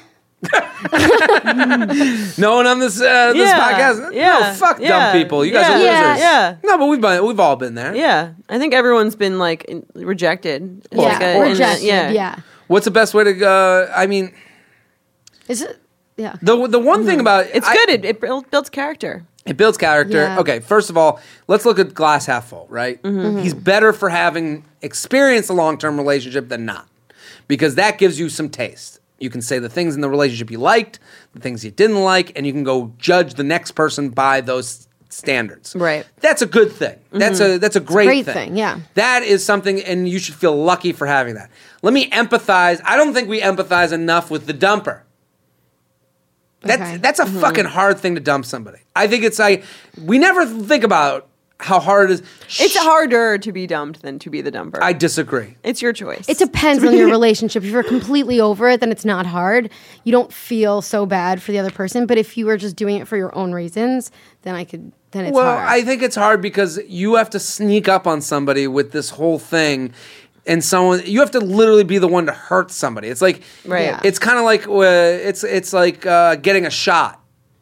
No one on this uh, this Yeah, podcast. yeah, no, fuck yeah, dumb people. You guys yeah, are losers. yeah, yeah. No, but we've been we've all been there. Yeah. I think everyone's been like in- rejected. It's Yeah, like a- in that- rejected. yeah. Yeah. What's the best way to? Uh, I mean, Is it? Yeah. the the one thing about Mm-hmm. It's I- good. It, it build- builds character. It builds character. Yeah. Okay, first of all, let's look at glass half full, right? Mm-hmm. He's better for having experienced a long-term relationship than not. Because that gives you some taste. You can say the things in the relationship you liked, the things you didn't like, and you can go judge the next person by those standards. Right. That's a good thing. That's a that's a great, great thing. thing, yeah. That is something, and you should feel lucky for having that. Let me empathize. I don't think we empathize enough with the dumper. That's Okay. that's a fucking hard thing to dump somebody. I think it's like we never think about how hard it is. It's harder to be dumped than to be the dumper. I disagree. It's your choice. It depends on your relationship. If you're completely over it, then it's not hard. You don't feel so bad for the other person. But if you were just doing it for your own reasons, then I could. Then it's well, hard. I think it's hard because you have to sneak up on somebody with this whole thing, and someone you have to literally be the one to hurt somebody. It's like, Right. Yeah. it's kind of like uh, it's it's like uh, getting a shot.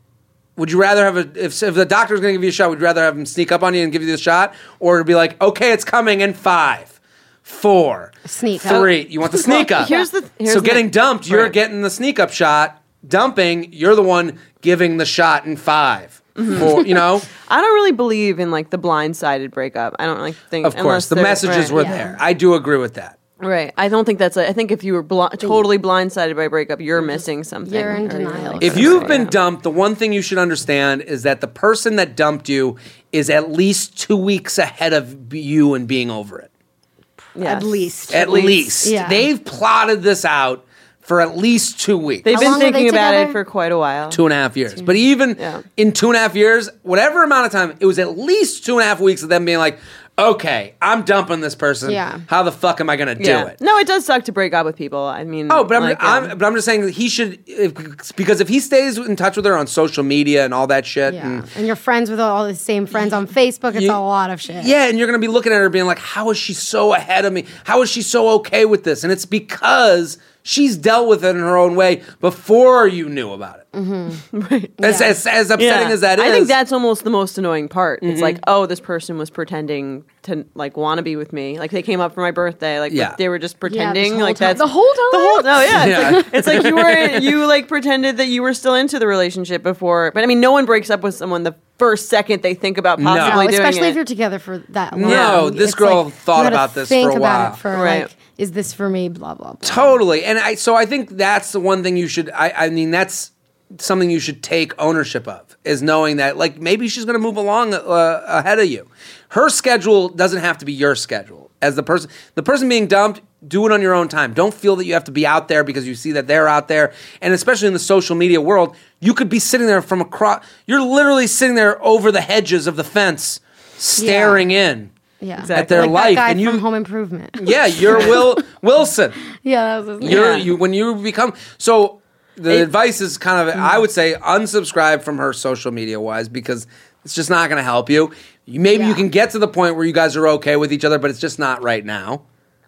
Would you rather have a if if the doctor's going to give you a shot? Would you rather have him sneak up on you and give you the shot, or be like, okay, it's coming in five, four, Sneak up. three? You want the sneak up? here's the- here's so the- getting dumped, you're Right. getting the sneak up shot. Dumping, you're the one giving the shot in five. Mm-hmm. Four, you know. I don't really believe in like the blindsided breakup. I don't like think. Of course, unless the they're- messages right. were Yeah. there. I do agree with that. Right. I don't think that's. A, I think if you were bl- totally blindsided by a breakup, you're missing something. You're in Or denial. like, If okay, you've been yeah. dumped, the one thing you should understand is that the person that dumped you is at least two weeks ahead of you and being over it. Yes. At least. At least. Yeah. They've plotted this out for at least two weeks. They've How been long were they thinking about it together? for quite a while. two and a half years. But even Yeah. in two and a half years, whatever amount of time, it was at least two and a half weeks of them being like, okay, I'm dumping this person. Yeah. How the fuck am I going to do Yeah. it? No, it does suck to break up with people. I mean, Oh, but I'm, like, I'm yeah. but I'm just saying that he should if, because if he stays in touch with her on social media and all that shit, Yeah. and, And you're friends with all the same friends on Facebook. It's You- a lot of shit. yeah, and you're gonna be looking at her being like, how is she so ahead of me? How is she so okay with this? And it's because she's dealt with it in her own way before you knew about it. right. As, as, as upsetting Yeah. as that is, I think that's almost the most annoying part. Mm-hmm. It's like, oh, this person was pretending to like want to be with me. Like they came up for my birthday. Like Yeah. they were just this pretending. whole like time. that's The whole time? The whole no, yeah. It's, Yeah. Like, it's like you were you like pretended that you were still into the relationship before. But I mean, no one breaks up with someone the first second they think about No. possibly No, doing especially it. if you're together for that long. No, this It's girl like, thought you gotta about this think for a about while. it for Right. like, is this for me? Blah blah blah. Totally. And I so I think that's the one thing you should I, I mean that's something you should take ownership of is knowing that like maybe she's going to move along uh, ahead of you. Her schedule doesn't have to be your schedule. As the person the person being dumped, do it on your own time. Don't feel that you have to be out there because you see that they're out there. And especially in the social media world, you could be sitting there from across you're literally sitting there over the hedges of the fence staring in. Yeah, Exactly. At their like life that guy and you from Home Improvement. Yeah, you're Will Wilson. Yeah, that was his name. You're Yeah. you when you become so the It- advice is kind of I would say unsubscribe from her social media wise because it's just not going to help you. you maybe you Yeah. can get to the point where you guys are okay with each other, but it's just not right now.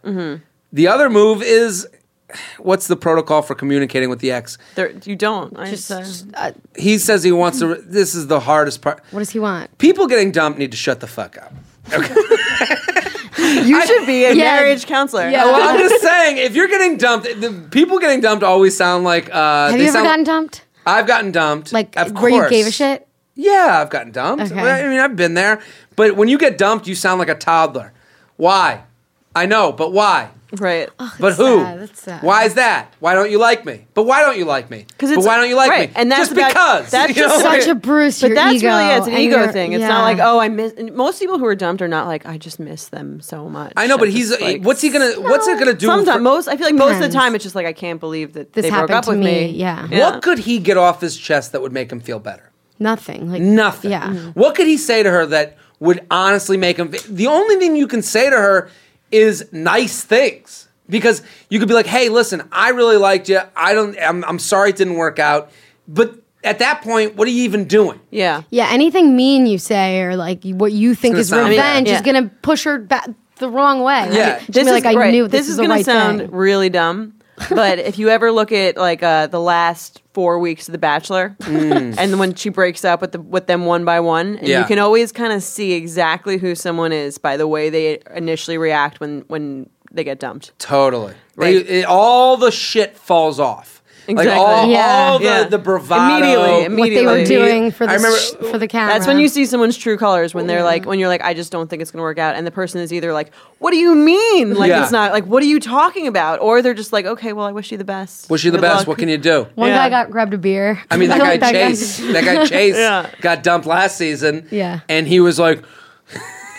The other move is what's the protocol for communicating with the ex? There, you don't. I Just, just, uh, uh, He says he wants to. This is the hardest part. what does he want? People getting dumped need to shut the fuck up. you should be a Yeah. marriage counselor. Yeah. Well, I'm just saying, if you're getting dumped, the people getting dumped always sound like. Uh, Have they you ever sound- gotten dumped? I've gotten dumped. Like of where you course. gave a shit? Yeah, I've gotten dumped. Okay. I mean, I've been there. But when you get dumped, you sound like a toddler. Why? I know, but why? Right. But That's who? sad, that's sad. Why is that? Why don't you like me? But why don't you like me? Because But it's why don't you like right. me? And that's just about- because. That's you just know? Such a bruise to But your that's ego. really it's an and ego you're- thing. It's yeah. not like oh I miss. and most people who are dumped are not like I just miss them so much. I know, but I'm he's just, like, what's he gonna what's it gonna do? Sometimes for- most I feel like most of the Depends. time it's just like I can't believe that This they broke happened up to with me, me. yeah. What could he get off his chest that would make him feel better? Nothing. Like Nothing. Yeah. What could he say to her that would honestly make him? The only thing you can say to her is nice things because you could be like, "Hey, listen, I really liked you. I don't. I'm, I'm sorry it didn't work out." But at that point, what are you even doing? Yeah. Yeah, anything mean you say or like what you think gonna is sound revenge bad. is gonna push her back the wrong way. Like, Yeah. she's This gonna is be like I right. knew this, this is is the gonna right sound thing. really dumb, but if you ever look at like uh, the last four weeks of The Bachelor, and when she breaks up with the with them one by one, and Yeah. you can always kind of see exactly who someone is by the way they initially react when when they get dumped. Totally. Right. They- it- all the shit falls off. Like Exactly. all, Yeah. all the, Yeah. the bravado. Immediately, What they were immediately. doing for the I remember- sh- for the camera. That's when you see someone's true colors when they're like when you're like I just don't think it's going to work out and the person is either like what do you mean like Yeah. it's not like what are you talking about or they're just like okay well I wish you the best. Wish you the Good best. luck. What can you do? One Yeah. guy got grabbed a beer. I mean, that don't guy think Chase. That guy Chase Yeah. got dumped last season. Yeah. And he was like,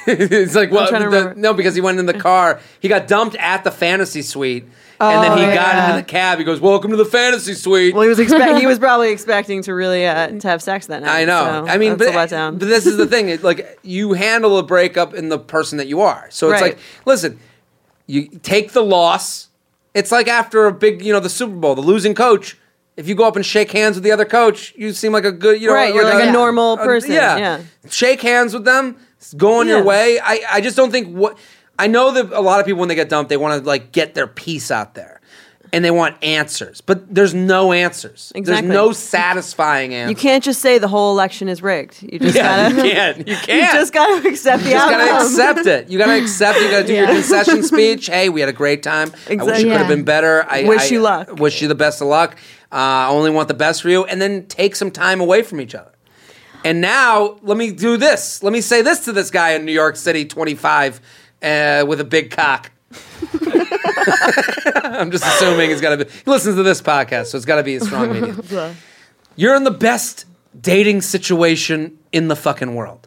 It's like, well, trying to the, remember. no, because he went in the car. He got dumped at the fantasy suite, and then he Oh, got yeah. into the cab. He goes, "Welcome to the fantasy suite." Well, he was expect he was probably expecting to really uh, to have sex that night. I know. so I mean, that's but, a letdown. but this is the thing. It, like, you handle a breakup in the person that you are. So it's Right. like, listen, you take the loss. It's like after a big, you know, the Super Bowl, the losing coach. If you go up and shake hands with the other coach, you seem like a good, you know, Right, you're like a normal person, yeah. yeah. Shake hands with them, go on your Yeah. way. I, I just don't think what I know that a lot of people when they get dumped, they want to like get their piece out there. And they want answers, but there's no answers. Exactly. There's no satisfying answer. You can't just say the whole election is rigged. You just Yeah, gotta. you can't. You You can't. just gotta accept the You just outcome. gotta accept it. You gotta accept it. You gotta do your Yeah. concession speech. Hey, we had a great time. I wish it Exactly. could have Yeah. been better. I Wish I, you luck. Wish you the best of luck. Uh, I only want the best for you. And then take some time away from each other. And now, let me do this. Let me say this to this guy in New York City, twenty-five, uh, with a big cock. I'm just assuming he's got to be. He listens to this podcast, so it's got to be a strong medium. You're in the best dating situation in the fucking world.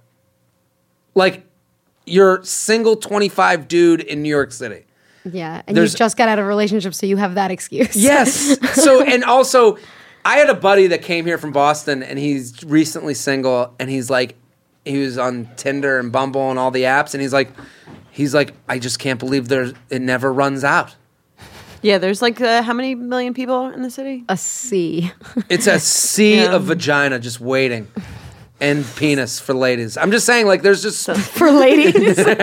Like, you're single twenty-five dude in New York City. Yeah, and There's- you just got out of a relationship, so you have that excuse. Yes. So, and also, I had a buddy that came here from Boston, and he's recently single, and he's like, he was on Tinder and Bumble and all the apps, and he's like, he's like, I just can't believe there's it never runs out. Yeah, there's like uh, how many million people in the city? A C. It's a sea Yeah. of vagina just waiting. And penis for ladies. I'm just saying, like, there's just For ladies. for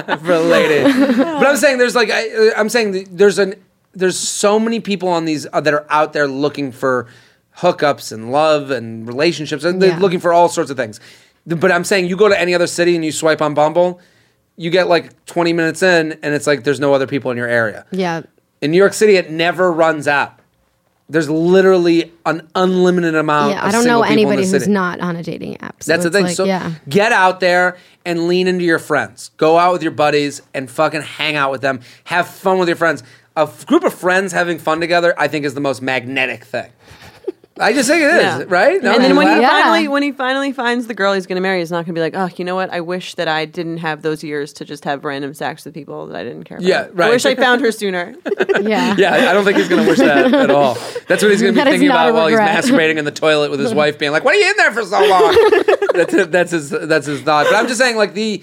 a lady. But I'm saying there's like I, I'm saying th- there's an there's so many people on these uh, that are out there looking for hookups and love and relationships, and they're Yeah. looking for all sorts of things. But I'm saying you go to any other city and you swipe on Bumble, you get like twenty minutes in, and it's like there's no other people in your area. Yeah. In New York City, it never runs out. There's literally an unlimited amount. Yeah, of I don't single know people in anybody the who's city. not on a dating app. So That's the it's thing. like, so yeah. get out there and lean into your friends. Go out with your buddies and fucking hang out with them. Have fun with your friends. A f- group of friends having fun together, I think, is the most magnetic thing. I just think it is, Yeah. right? No, and then you when he laugh? Yeah. finally when he finally finds the girl he's going to marry, he's not going to be like, oh, you know what? I wish that I didn't have those years to just have random sex with people that I didn't care about. Yeah, right. I wish I found her sooner. Yeah. Yeah, I don't think he's going to wish that at all. That's what he's going to be That is thinking not about a while he's regret. masturbating in the toilet with his wife, being like, "What are you in there for so long?" that's that's his that's his thought. But I'm just saying, like the,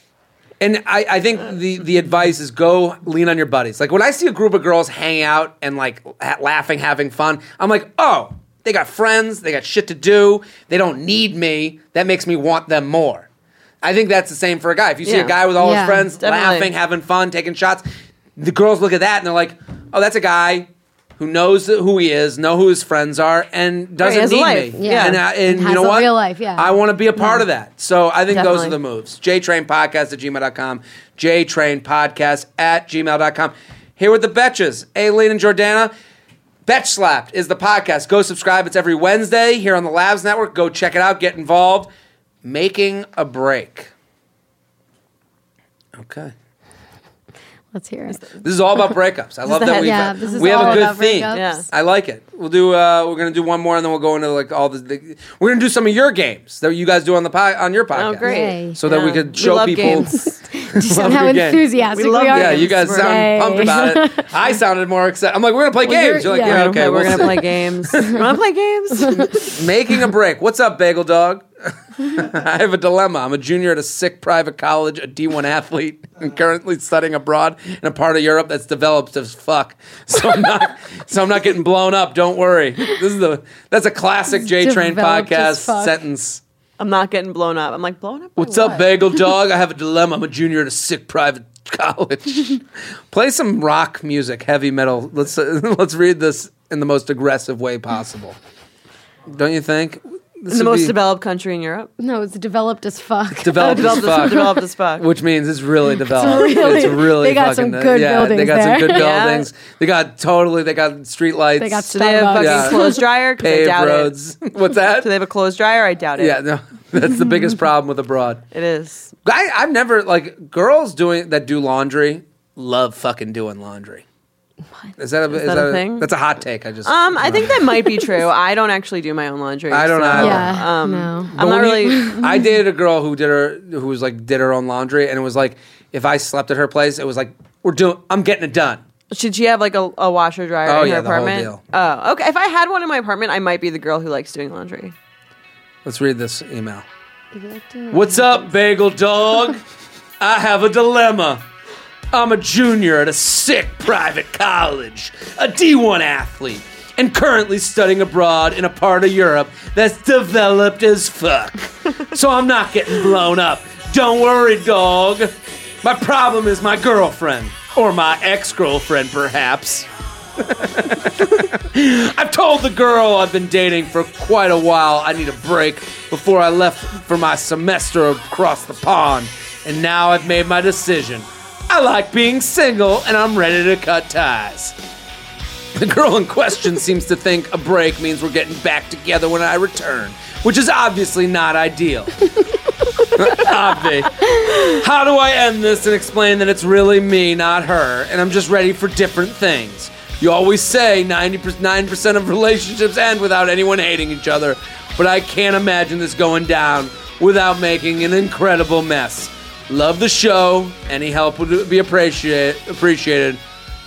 and I I think the the advice is go lean on your buddies. Like when I see a group of girls hang out and like ha- laughing, having fun, I'm like, oh, they got friends, they got shit to do, they don't need me. That makes me want them more. I think that's the same for a guy. If you see Yeah. a guy with all Yeah, his friends definitely. laughing, having fun, taking shots, the girls look at that and they're like, oh, that's a guy who knows who he is, know who his friends are, and doesn't has a need life. me. Yeah. And, I, and And you has know a what? real life, yeah. I want to be a part of that. So I think those are Definitely. the moves. JTrain Podcast at gmail dot com. JTrain Podcast at gmail dot com. Here with the Betches, Aileen and Jordana. Betch Slapped is the podcast. Go subscribe. It's every Wednesday here on the Labs Network. Go check it out. Get involved. Making a break. Okay. Let's hear it. This is all about breakups. I love the that head- we Yeah, this is we have all a good about theme. breakups. Yeah. I like it. We'll do. Uh, we're gonna do one more, and then we'll go into like all the. the we're gonna do some of your games that you guys do on the po- on your podcast. Oh, great. Yay. So that we Yeah. could show love people. games. Just how your game. enthusiastic We we, love are. Yeah, you guys sound Yay. pumped about it. I sounded more excited. I'm like, we're gonna play Well, games. You're you're- like, yeah. yeah, Okay, okay. we're we'll gonna see. play games. You want to play games? Making a break. What's up, Bagel Dog? I have a dilemma. I'm a junior at a sick private college, a D one athlete, and currently studying abroad in a part of Europe that's developed as fuck. So I'm not, so I'm not getting blown up. Don't worry. This is the that's a classic J Train Developed as podcast fuck. sentence. I'm not getting blown up. I'm like blown up. by What's up, what? Bagel Dog? I have a dilemma. I'm a junior at a sick private college. Play some rock music, heavy metal. Let's uh, let's read this in the most aggressive way possible. Don't you think? This In the would most be developed country in Europe. No, it's developed as fuck. developed as developed, fuck. as, developed as fuck. Which means it's really developed. really- it's really they got fucking, some good yeah, They buildings got some there. good Yeah. buildings. They got totally. They got street lights. They got Do they have fucking Starbucks. Yeah. clothes dryer? 'Cause I paved doubt roads. What's that? it. Do they have a clothes dryer? I doubt it. Yeah, no, that's the biggest problem with abroad. It is. I, I've never like girls doing that do laundry. Love fucking doing laundry. Is that a, is that that a thing? That's a hot take. I just. Um, I think that might be true. I don't actually do my own laundry. I don't so, either. Yeah, Um, no. I'm not When really. you- I dated a girl who did her, who was like did her own laundry, and it was like if I slept at her place, it was like we're doing. I'm getting it done. Should she have like a, a washer dryer Oh, in yeah, her the whole apartment? deal. Oh, okay. If I had one in my apartment, I might be the girl who likes doing laundry. Let's read this email. What's up, bagel dog? I have a dilemma. I'm a junior at a sick private college, a D one athlete, and currently studying abroad in a part of Europe that's developed as fuck. So I'm not getting blown up. Don't worry, dog. My problem is my girlfriend, or my ex-girlfriend, perhaps. I've told the girl I've been dating for quite a while I need a break before I left for my semester across the pond, and now I've made my decision. I like being single, and I'm ready to cut ties. The girl in question seems to think a break means we're getting back together when I return, which is obviously not ideal. Obvi. How do I end this and explain that it's really me, not her, and I'm just ready for different things? You always say ninety-nine percent of relationships end without anyone hating each other, but I can't imagine this going down without making an incredible mess. Love the show. Any help would be appreciate, appreciated.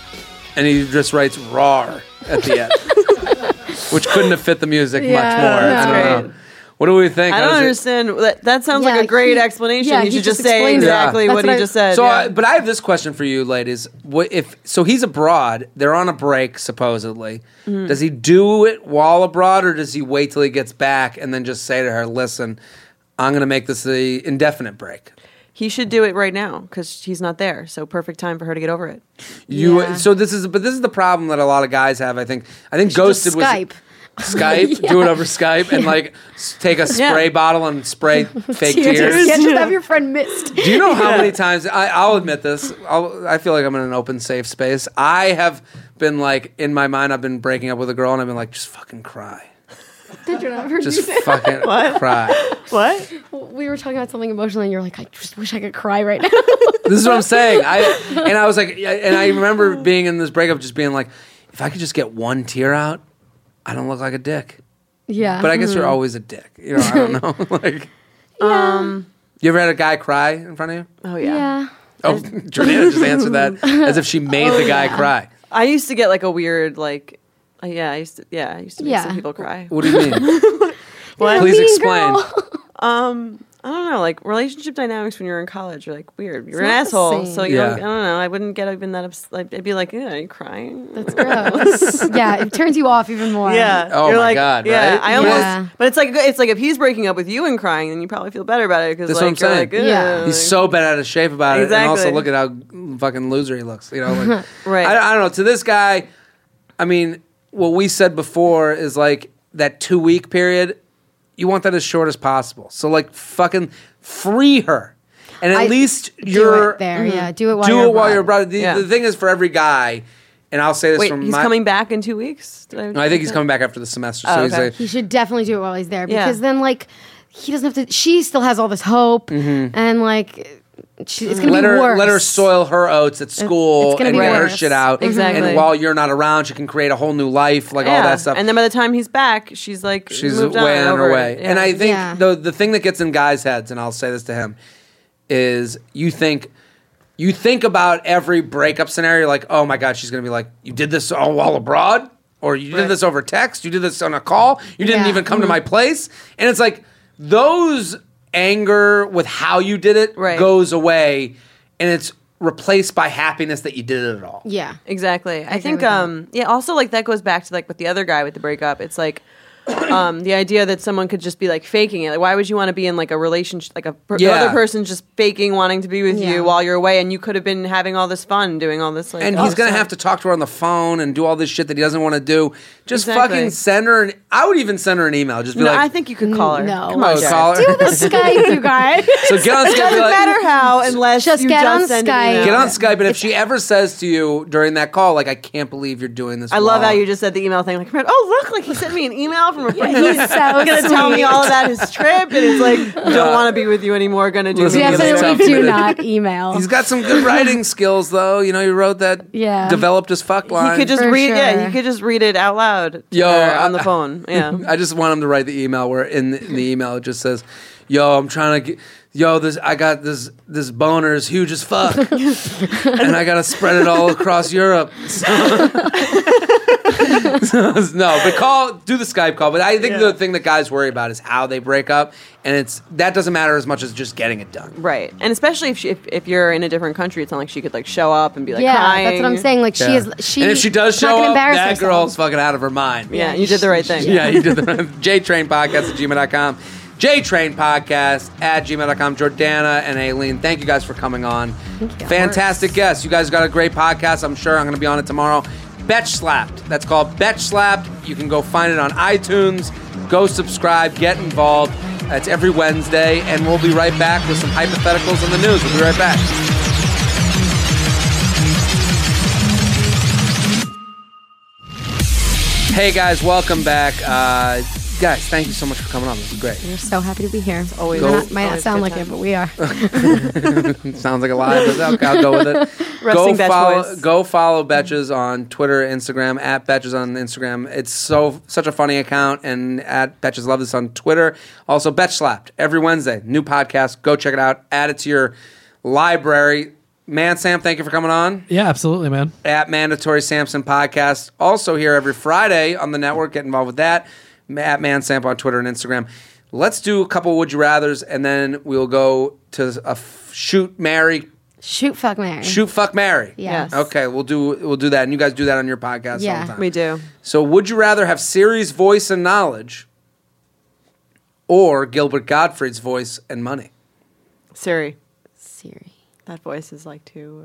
And he just writes "rawr" at the end, which couldn't have fit the music Yeah, much more. that's I don't great. know. What do we think? I How don't does it- understand. That, that sounds Yeah, like a great he- explanation. yeah, you he should just just say explained it. exactly That's what what he I- just said. So, yeah. I, but I have this question for you, ladies. What if so? He's abroad. They're on a break, supposedly. Mm-hmm. Does he do it while abroad, or does he wait till he gets back and then just say to her, "Listen, I'm going to make this the indefinite break"? He should do it right now because he's not there. So perfect time for her to get over it. You. Yeah. So this is, but this is the problem that a lot of guys have. I think. I think Just Ghosted was Skype. Skype. Do it over Skype and like s- take a spray Yeah. bottle and spray fake Tears. tears. Yeah, just have your friend missed. Do you know how many times I, I'll admit this? I'll, I feel like I'm in an open, safe space. I have been like in my mind. I've been breaking up with a girl, and I've been like, just fucking cry, Did you ever just do that? fucking cry. What? We were talking about something emotional, and you're like, I just wish I could cry right now. This is what I'm saying. I and I was like, and I remember being in this breakup, just being like, if I could just get one tear out, I don't look like a dick. Yeah. But I guess you're always a dick. You know, I don't know. like, Um. you ever had a guy cry in front of you? Oh yeah. yeah. Oh, Jordana just answered that as if she made the guy cry. I used to get like a weird like. Uh, yeah, I used to. Yeah, I used to make Yeah. some people cry. What do you mean? What? Please Mean explain. girl. Um, I don't know. Like relationship dynamics when you're in college are like weird. You're an not the asshole, same. so you Yeah. don't. I don't know. I wouldn't get even that upset. Like, I'd be like, "Yeah, are you crying?" That's gross. Yeah, it turns you off even more. Yeah. Oh You're my like, God, Yeah. right? I almost. Yeah. But it's like it's like if he's breaking up with you and crying, then you probably feel better about it because That's like what I'm you're like, saying. Yeah. "Ugh," He's like- so bent out of shape about it, and also Exactly. look at how fucking loser he looks. You know, like, Right. I, I don't know. To this guy, I mean, what we said before is like that two week period. You want that as short as possible. So like, fucking free her, and at I- least Do you're it there. Yeah. Do it while do you're it while you're abroad. abroad. The, Yeah. the thing is, for every guy, and I'll say this Wait, from he's my, coming back in two weeks. Did No, I think he's coming back after the semester. So Oh, he's okay. like, He should definitely do it while he's there Yeah. because then, like, he doesn't have to. She still has all this hope, Mm-hmm. and like, she, it's gonna let be her worse. let her soil her oats at school it's gonna and be get her worse. shit out. Exactly. And while you're not around, she can create a whole new life, like all Yeah. that stuff. And then by the time he's back, she's like She's moved way on, on over her it. way. Yeah. And I think Yeah. the the thing that gets in guys' heads, and I'll say this to him, is you think you think about every breakup scenario like, oh my God, she's gonna be like, you did this all while abroad? Or you Right. did this over text, you did this on a call, you didn't Yeah. even come to Mm-hmm. my place. And it's like those anger with how you did it Right. goes away and it's replaced by happiness that you did it at all. Yeah. Exactly. I, agree think with that. um yeah, also like that goes back to like with the other guy with the breakup. It's like um the idea that someone could just be like faking it. Like why would you want to be in like a relationship like a per- the Yeah. other person's just faking wanting to be with Yeah. you while you're away and you could have been having all this fun doing all this like And all he's this gonna stuff. have to talk to her on the phone and do all this shit that he doesn't want to do. Just Exactly. fucking send her an I would even send her an email. Just be No, like, I think you could call her. No. Come oh, on, Jared. call her. Do the Skype, you guys. So get on Skype. It be doesn't like, matter how unless Just you get just on send an Skype. email. Get on Skype, and if she ever says to you during that call, like, I can't believe you're doing this. I love while-" how you just said the email thing. Like, oh, look, like he sent me an email from from a friend. He's so He's gonna tell me sweet. all about his trip, and it's like, don't want to be with you anymore. Gonna do Listen, me it's later. tough Definitely for do me to- not email. He's got some good writing skills, though. You know, he wrote that. Yeah. Developed his fuck line. He could just For read. sure. Yeah, he could just read it out loud. to Yo, her on I- the phone. Yeah. I just want him to write the email where in the, in the email it just says, "Yo, I'm trying to get, yo, this I got this this boner is huge as fuck, and I gotta spread it all across Europe." So, no, but call, do the Skype call. But I think Yeah. the thing that guys worry about is how they break up, and it's that doesn't matter as much as just getting it done. Right, and especially if, she, if if you're in a different country, it's not like she could like show up and be like yeah, crying. that's what I'm saying. Like she Yeah. is. She and if she does she's not show gonna up, embarrass that herself. girl's fucking out of her mind. Yeah, you did the right thing. Yeah, you did the JTrain Podcast at gmail dot com. JTrain Podcast at gmail dot com. Jordana and Aileen, thank you guys for coming on. Thank you. Fantastic guests. You guys got a great podcast. I'm sure I'm going to be on it tomorrow. Betch Slapped. That's called Betch Slapped. You can go find it on iTunes. Go subscribe. Get involved. It's every Wednesday, and we'll be right back with some hypotheticals in the news. We'll be right back. Hey guys, welcome back. Uh, guys, thank you so much for coming on. This is great. We're so happy to be here. always- might Go- not, might not always sound good like it, time. but we are. Sounds like a lie, but okay, I'll go with it. Go Resting Betch follow, voice. go follow Betches on Twitter, Instagram, at Betches on Instagram. It's so such a funny account, and at Betches Love This on Twitter. Also, Betch Slapped every Wednesday, new podcast. Go check it out. Add it to your library. Man, Sam, thank you for coming on. Yeah, absolutely, man. At Mandatory Samson Podcast. Also here every Friday on the network. Get involved with that. At Man Samp on Twitter and Instagram. Let's do a couple Would You Rathers, and then we'll go to a f- shoot, marry, Shoot, fuck, marry. shoot, fuck, marry. Yes. Okay, we'll do we'll do that, and you guys do that on your podcast Yeah. all the time. We do. So, would you rather have Siri's voice and knowledge, or Gilbert Gottfried's voice and money? Siri. Siri. That voice is like too.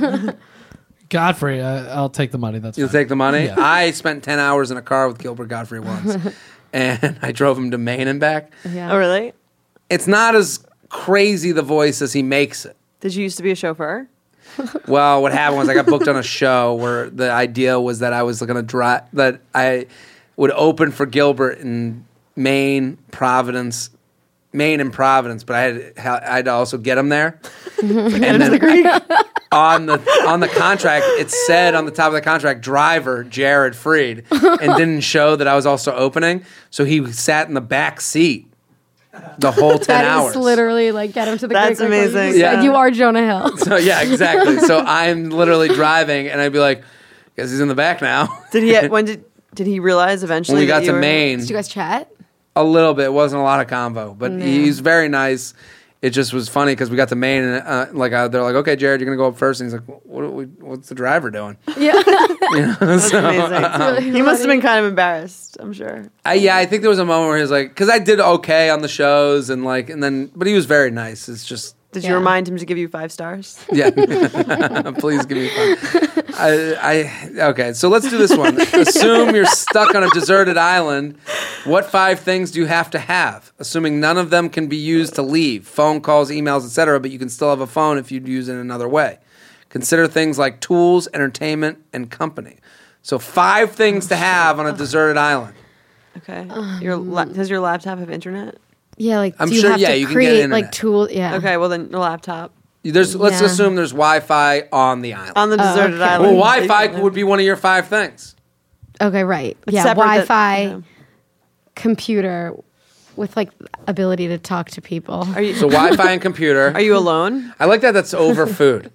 Godfrey, uh, I'll take the money. That's You'll fine. take the money. Yeah. I spent ten hours in a car with Gilbert Gottfried once, and I drove him to Maine and back. Yeah. Oh, really? It's not as crazy the voice as he makes it. Did you used to be a chauffeur? Well, what happened was I got booked on a show where the idea was that I was going to drive, that I would open for Gilbert in Maine, Providence, Maine and Providence, but I had I had to also get him there. And then on the on the contract, it said on the top of the contract, driver Jared Freed, and didn't show that I was also opening. So he sat in the back seat the whole ten That hours. is literally like get him to the That's great, great, great. amazing. You said Yeah. You are Jonah Hill. So yeah, exactly. So I'm literally driving, and I'd be like, "Guess he's in the back now." Did he? When did did he realize eventually? When we that got you to were- Maine, Did you guys chat? a little bit. It wasn't a lot of convo, but No. he's very nice. It just was funny because we got to Maine, and uh, like uh, they're like, "Okay, Jared, you're gonna go up first. And he's like, "What? Are we, what's the driver doing?" Yeah. That's amazing. really he must have funny. been kind of embarrassed. I'm sure. I, yeah, I think there was a moment where he was like, because I did okay on the shows, and like, and then, but he was very nice. It's just, Did Yeah. you remind him to give you five stars? yeah. Please give me five. I, I okay. So let's do this one. Assume you're stuck on a deserted island. What five things do you have to have? Assuming none of them can be used to leave: phone calls, emails, et cetera. But you can still have a phone if you'd use it in another way. Consider things like tools, entertainment, and company. So five things to have on a deserted island. Okay. Your la- does your laptop have internet? Yeah, like I'm do you sure, have yeah, to you can get create internet. like tools? Yeah. Okay. Well, then the laptop There's let's Yeah. assume there's Wi-Fi on the island. on the deserted okay. island. Well, Wi-Fi would be one of your five things. Okay, right. Yeah, separate that- Wi-Fi, yeah. computer, with like ability to talk to people. Are you? So Wi-Fi and computer. are you alone? I like that. That's over food.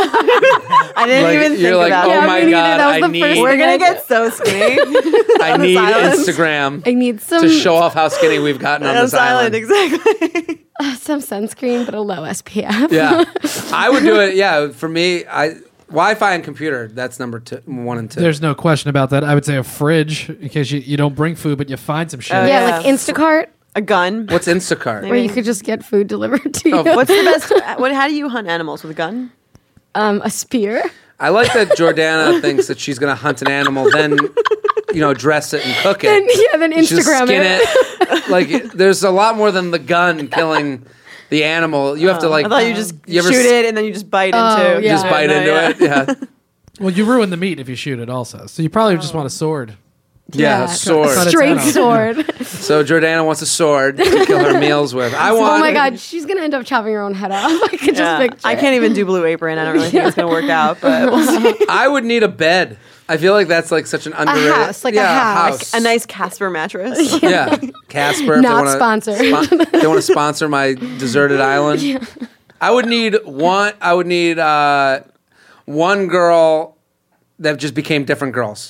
I didn't Like, even you're think like, about oh it. Yeah, my me neither. god, That was I the need, first We're thing gonna I get so skinny. I need island. Instagram I need some to show off how skinny we've gotten on on this this island, island. exactly. some sunscreen, but a low S P F. Yeah, I would do it. Yeah, for me, I Wi-Fi and computer. That's number two, one and two. There's no question about that. I would say a fridge in case you, you don't bring food, but you find some shit. Oh, Yeah, Yeah. like Instacart, A gun. What's Instacart? Maybe. where you could just get food delivered to you. Oh, What's the best? What? How do you hunt animals with a gun? Um, a spear. I like that Jordana thinks that she's going to hunt an animal, then you know, dress it and cook it. Then yeah, then Just Instagram skin it. it. Like, there's a lot more than the gun killing the animal. You have to like. I thought you just you ever shoot s- it and then you just bite Oh, into. yeah. Just bite No, into yeah. it. Yeah. Well, you ruin the meat if you shoot it also. So you probably just want a sword. Yeah, Yeah. a sword. Cut it Straight down. sword. So Jordana wants a sword to kill her meals with. I want. Oh my god, she's gonna end up chopping her own head off. I could just Yeah. picture. I it. can't even do Blue Apron. I don't really think it's going to work out, but we'll see. I would need a bed. I feel like that's like such an underrated house, like a yeah, house. A nice Casper mattress. Yeah, Casper. if Not they wanna sponsored. spon- if they want to sponsor my deserted island. I would need one. I would need uh, one girl that just became different girls.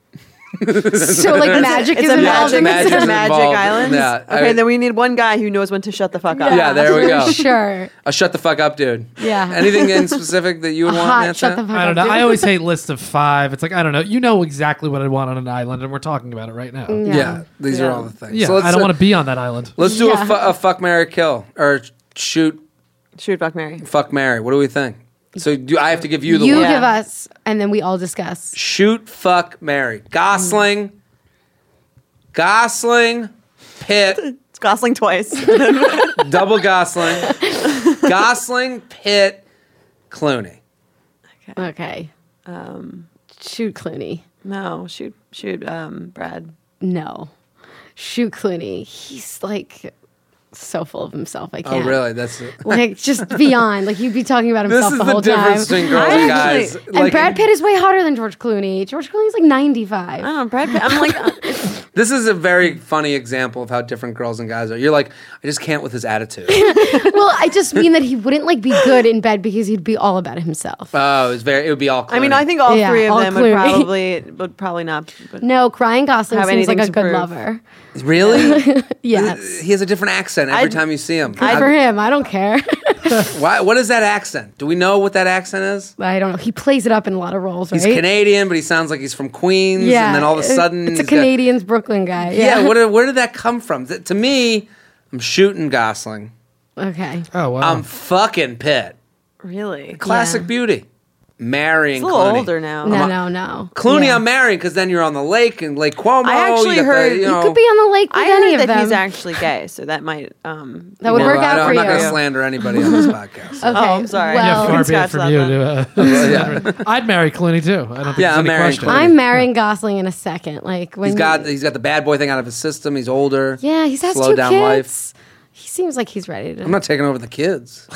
So like magic It's is a involved magic, in Magic it's this. a is magic involved. island. Yeah, Okay, I- then we need one guy who knows when to shut the fuck up. Yeah, there we go. Sure. A shut the fuck up, dude. Yeah. Anything in specific that you would A want? hot Nancy? shut the fuck I don't up. know. dude. I always hate lists of five. It's like I don't know. You know exactly what I want on an island, and we're talking about it right now. Yeah. Yeah, these are Yeah. all the things. Yeah, So let's, I don't uh, want to be on that island. Let's do Yeah. a, fu- a fuck, marry, kill, or shoot, Shoot, fuck, Mary. fuck, marry. What do we think? So do I have to give you the You one? Yeah. give us, and then we all discuss. Shoot, fuck, marry. Gosling, Gosling, Pitt, It's Gosling twice. double Gosling, Gosling, Pitt, Clooney. Okay. um, Shoot Clooney. no, shoot, shoot, um, Brad. No. Shoot Clooney. He's like so full of himself. I Oh, can't. really? That's it. Like just beyond. Like you'd be talking about This himself is the the whole difference time. between girls I and actually- guys. and And Brad Pitt is way hotter than George Clooney. George Clooney's like ninety-five. I don't know, Brad Pitt. I'm like, uh, This is a very funny example of how different girls and guys are. You're like, I just can't with his attitude. Well, I just mean that he wouldn't like be good in bed because he'd be all about himself. Oh, it's very. It would be all. Clooney. I mean, I think all Yeah, three of all them would Clooney. probably, would probably not. But No, Ryan Gosling Have seems like anything a to good prove. lover. really. Yes. He has a different accent every I'd- time you see him. Good for him. I don't care. Why? What is that accent? Do we know what that accent is? I don't know. He plays it up in a lot of roles, right? He's Canadian, but he sounds like he's from Queens. Yeah. And then all of a it- sudden, it's a he's got- Canadian's Brooklyn guy. yeah. Yeah. What? Where did that come from? Th- to me, I'm shooting Gosling. Okay. Oh wow. I'm fucking Pitt. really, Classic Yeah. beauty. Marrying he's a little Clooney. older now. No, I'm no, no. Clooney, Yeah. I'm marrying because then you're on the lake and Lake Cuomo. I actually you got heard- the, you you know, Could be on the lake with I any heard of that them. he's actually gay, so that might um That would Well, work I out don't- for I'm not you. going to slander anybody on this podcast. Okay. Oh, sorry. yeah, Well, far be it Scratch from that you then. to. Uh, yeah. I'd marry Clooney too. I don't think Yeah, there's I'm any marrying question. Clooney. I'm marrying Gosling in a second. Like when He's got he's got the bad boy thing out of his system. He's older. yeah, he has slow two down kids. life. He seems like he's ready to. I'm not taking over the kids.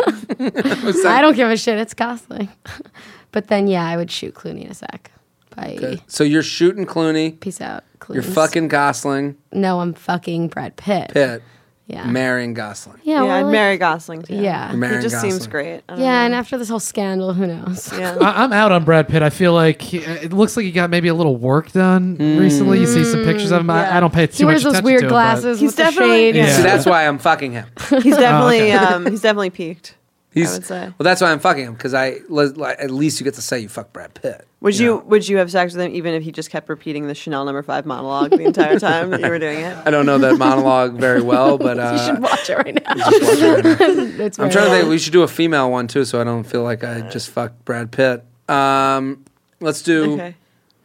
I don't give a shit. It's Gosling. But then yeah, I would shoot Clooney in a sec. Bye. Okay. So you're shooting Clooney. Peace out. You're Clooney's. fucking Gosling. No, I'm fucking Brad Pitt. Pitt. Yeah. Marrying Gosling. Yeah. Yeah, well, I'd like- marry Gosling too. Yeah. You're marrying he just seems Gosling. great. I don't Yeah, know. and after this whole scandal, who knows? yeah. I, I'm out on Brad Pitt. I feel like he, it looks like he got maybe a little work done recently. You see some pictures of him. I, Yeah. I don't pay too He much wears those attention weird to him, but- glasses He's with the definitely- shade. Yeah. See, that's why I'm fucking him. He's definitely okay. um he's definitely peaked. He's, I would say. Well, that's why I'm fucking him because I like, at least you get to say you fuck Brad Pitt. Would you know? would you have sex with him even if he just kept repeating the Chanel number five monologue the entire time that you were doing it? I don't know that monologue very well, but uh, You should watch it right now. just watch it right now. It's I'm very trying to long. think. We should do a female one too, so I don't feel like I just fucked Brad Pitt. Um, let's do. Okay.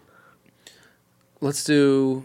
Let's do.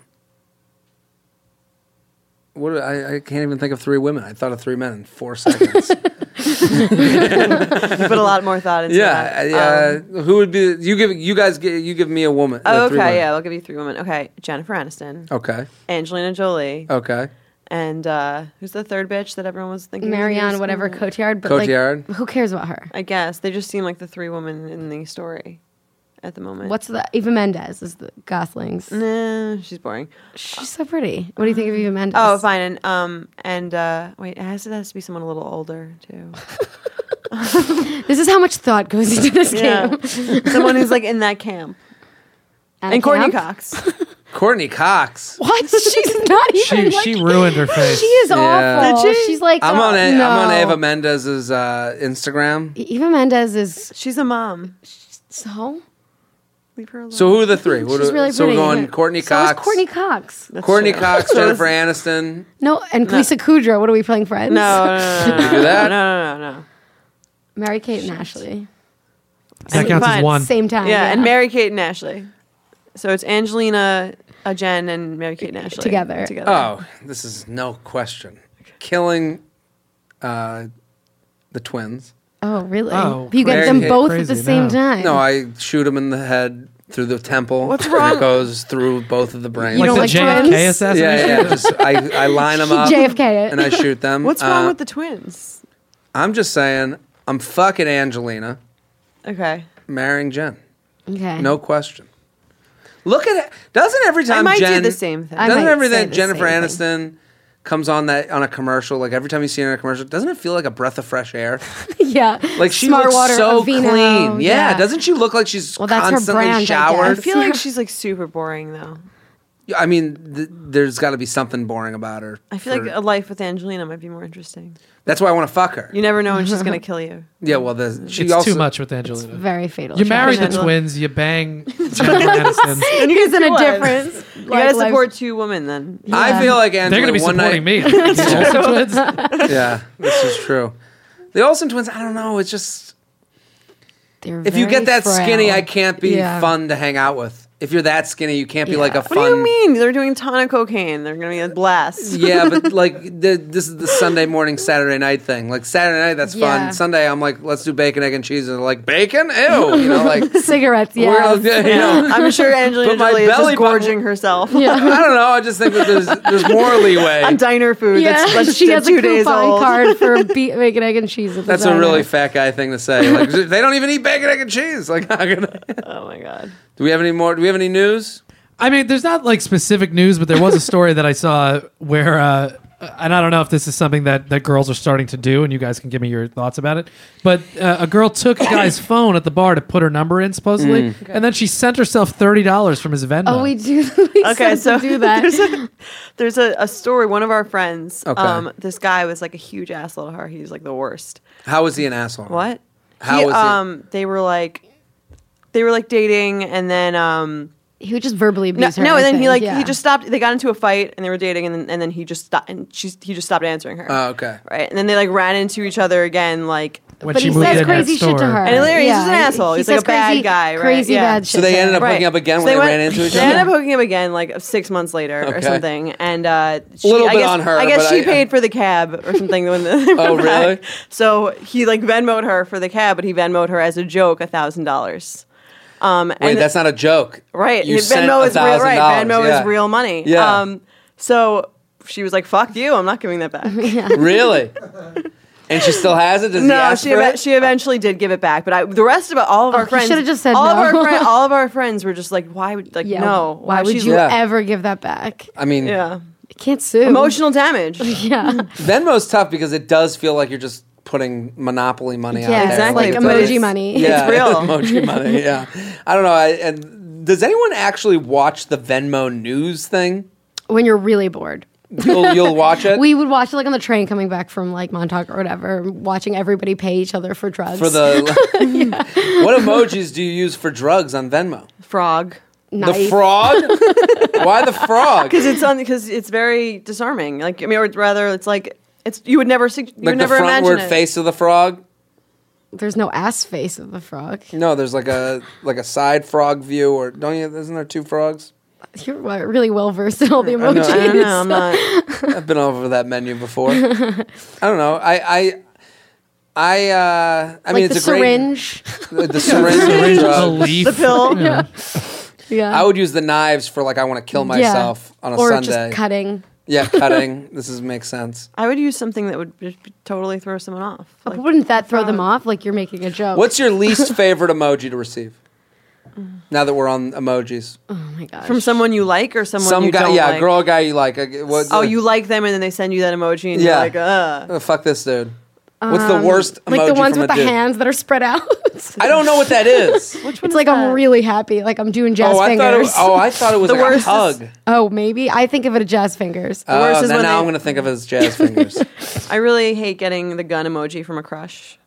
What do I, I can't even think of three women. I thought of three men in four seconds. You put a lot more thought into yeah, that. yeah. Um, Who would be? You give. You guys. Give, you give me a woman. oh, uh, three okay, women. yeah, I'll give you three women. Okay, Jennifer Aniston, Okay. Angelina Jolie, Okay. and uh, who's the third bitch that everyone was thinking? of? Marianne, whatever, Cotillard. But Cotillard. like, who cares about her? I guess they just seem like the three women in the story at the moment. What's the Eva Mendes is the Gosling's. Nah, she's boring. She's so pretty. What do you think of Eva Mendes? Oh, fine. And um, and uh, wait, it has to, it has to be someone a little older too. This is how much thought goes into this Yeah, game. someone who's like in that camp. Anna And Courtney Camp? Cox. Courtney Cox. What? She's not even. She like, she ruined her face. She is Yeah. awful. Did she? She's like. I'm uh, on. A, no. I'm on Eva Mendes's uh, Instagram. Eva Mendes is She's a mom. so. Leave her alone. So who are the three? What She's do- really so pretty. we're going Courtney So is Cox. Courtney Cox. That's Courtney true. Cox, So is- Jennifer Aniston. No, and Lisa Kudrow. What are we playing, friends? No, no, no, no, no, You do that? No, no, no, no. Mary Kate and Ashley. That counts as Fine. one. Same time. Yeah, and Mary Kate and Ashley. So it's Angelina, uh, Jen, and Mary Kate and Ashley Together. Together. Oh, this is no question. Killing uh, the twins. Oh, really? Oh, you get crazy. them both at Crazy, the same no. time. No, I shoot them in the head through the temple. What's and wrong? It goes through both of the brains. You Like don't the like J F K twins? assassination. yeah, yeah. Just I, I line them up. J F K it. And I shoot them. What's wrong Uh, with the twins? I'm just saying, I'm fucking Angelina, Okay. marrying Jen. Okay. No question. Look at it. Doesn't every I time might Jen do the same thing. I Doesn't might every say time the Jennifer same Aniston comes on that on a commercial, like every time you see her in a commercial, doesn't it feel like a breath of fresh air? yeah. Like she Smart looks water, so Aveeno, clean. Yeah. Doesn't she look like she's Well, that's her constantly brand, I I showered? guess. feel like she's like super boring though. I mean, th- there's got to be something boring about her. I feel for- like a life with Angelina might be more interesting. that's why I want to fuck her. You never know when she's gonna kill you. Yeah, well, the, she It's also too much with Angelina. Very fatal. You marry the Angela. twins, you bang Jennifer Aniston. And There's get a two difference. wives. You Like, gotta life- support two women then. I feel like Angela They're going to be one supporting night. me. The Olsen twins. Yeah, this is true. The Olsen twins. I don't know. It's just They're if you very get that frail. skinny, I can't be Yeah. fun to hang out with. If you're that skinny, you can't be Yeah. like a What fun. do you mean? They're doing a ton of cocaine. They're gonna be a blast. Yeah, but like the, this is the Sunday morning, Saturday night thing. Like Saturday night, that's Yeah. fun. Sunday, I'm like, let's do bacon, egg, and cheese. And they're like, bacon? Ew. You know, like Cigarettes, we're yeah. gonna- you know. I'm sure Angelina But my Jolie is belly just button- gorging herself. I don't know. I just think that there's there's more leeway. On diner food. Yeah, That's, that's she has two a days coupon old. card for be- bacon, egg, and cheese. At the That's a diner. really fat guy thing to say. Like they don't even eat bacon, egg, and cheese. Like, how can I- Oh my god. do we have any more? Do we have any news? I mean, there's not like specific news, but there was a story that I saw where, uh, and I don't know if this is something that, that girls are starting to do, and you guys can give me your thoughts about it. But uh, a girl took a guy's phone at the bar to put her number in, supposedly, and then she sent herself thirty dollars from his Venmo. Oh, we do. We Okay, okay, so so do that. there's, a, there's a, a story. One of our friends, Okay. um, this guy was like a huge asshole to her. He was like the worst. How was he an asshole? What? How he, was he- um, They were like, they were like dating, and then um, He would just verbally no, abuse her. no, I and then he think, like yeah. he just stopped. They got into a fight, and they were dating, and then and then he just stopped, and she's he just stopped answering her. Oh, okay. Right, and then they like ran into each other again, like. when But she he moved says in crazy next shit to door. her. And literally, he's just an Yeah, asshole. he He's like says a bad crazy- guy, right? Crazy Yeah. bad So shit. So they to ended her. up hooking up again when they, went- ran into each They other. ended up hooking up again, like six months later Okay. or something, and uh, she, little I bit guess, on her, I guess but she I- paid for the cab or something. When the, Oh, really? So he like Venmoed her for the cab, but he Venmoed her as a joke a thousand dollars. Um, Wait, and- that's not a joke. right. You Venmo sent is real. Right. one thousand dollars, Venmo yeah. is real money. Yeah. Um, so she was like, "Fuck you! I'm not giving that back." Really? And she still has it? Does he No, ask she for eva- it? she eventually did give it back, but I, the rest of it, all of Oh, our he friends, should've just said all of no. our friends, all of our friends were just like, "Why would like Yeah, no? Why would she's- you Yeah. ever give that back? I mean, Yeah, You can't sue. emotional damage. Yeah. Venmo's tough because it does feel like you're just putting monopoly money out Yeah, there. exactly. like But emoji it's- money. Yeah, It's real. emoji money. Yeah, I don't know. I, and does anyone actually watch the Venmo news thing? When you're really bored. You'll, you'll watch it We would watch it like on the train coming back from like Montauk or whatever, watching everybody pay each other for drugs. for the. What emojis do you use for drugs on Venmo? Frog. The Knife. frog? Why the frog? Because it's on because it's very disarming. Like I mean, or rather, it's like it's you would never see. You would Like the never imagine frontward it. face of the frog? There's no ass face of the frog. No, there's like a like a side frog view, or don't you? Isn't there two frogs? You're wa- really well versed in all the I know. emojis. I don't know. I'm not. I've been over that menu before. I don't know. I I I uh I Like mean the it's a great syringe. the, the syringe, Syringe, drug. a leaf. The pill. Yeah. Yeah. I would use the knives for like I want to kill myself on a or Sunday. just cutting. Yeah, cutting. This is makes sense. I would use something that would just totally throw someone off. Like, Wouldn't that throw them off? Like you're making a joke. What's your least favorite emoji to receive? Now that we're on emojis, Oh my gosh. from someone you like or someone some you guy, don't yeah, like? girl, guy you like. uh, What, Oh, you like them and then they send you that emoji and Yeah. you're like, uh. Oh, fuck this dude. What's the worst emoji like the ones from with a the dude? hands that are spread out. I don't know what that is. It's like I'm really happy. Like I'm doing jazz oh, I thought it fingers. was, oh, I thought it was The like a worst is- hug. Oh, maybe. I think of it as jazz fingers. Oh, worst is then when now they- I'm going to think of it as jazz fingers. I really hate getting the gun emoji from a crush.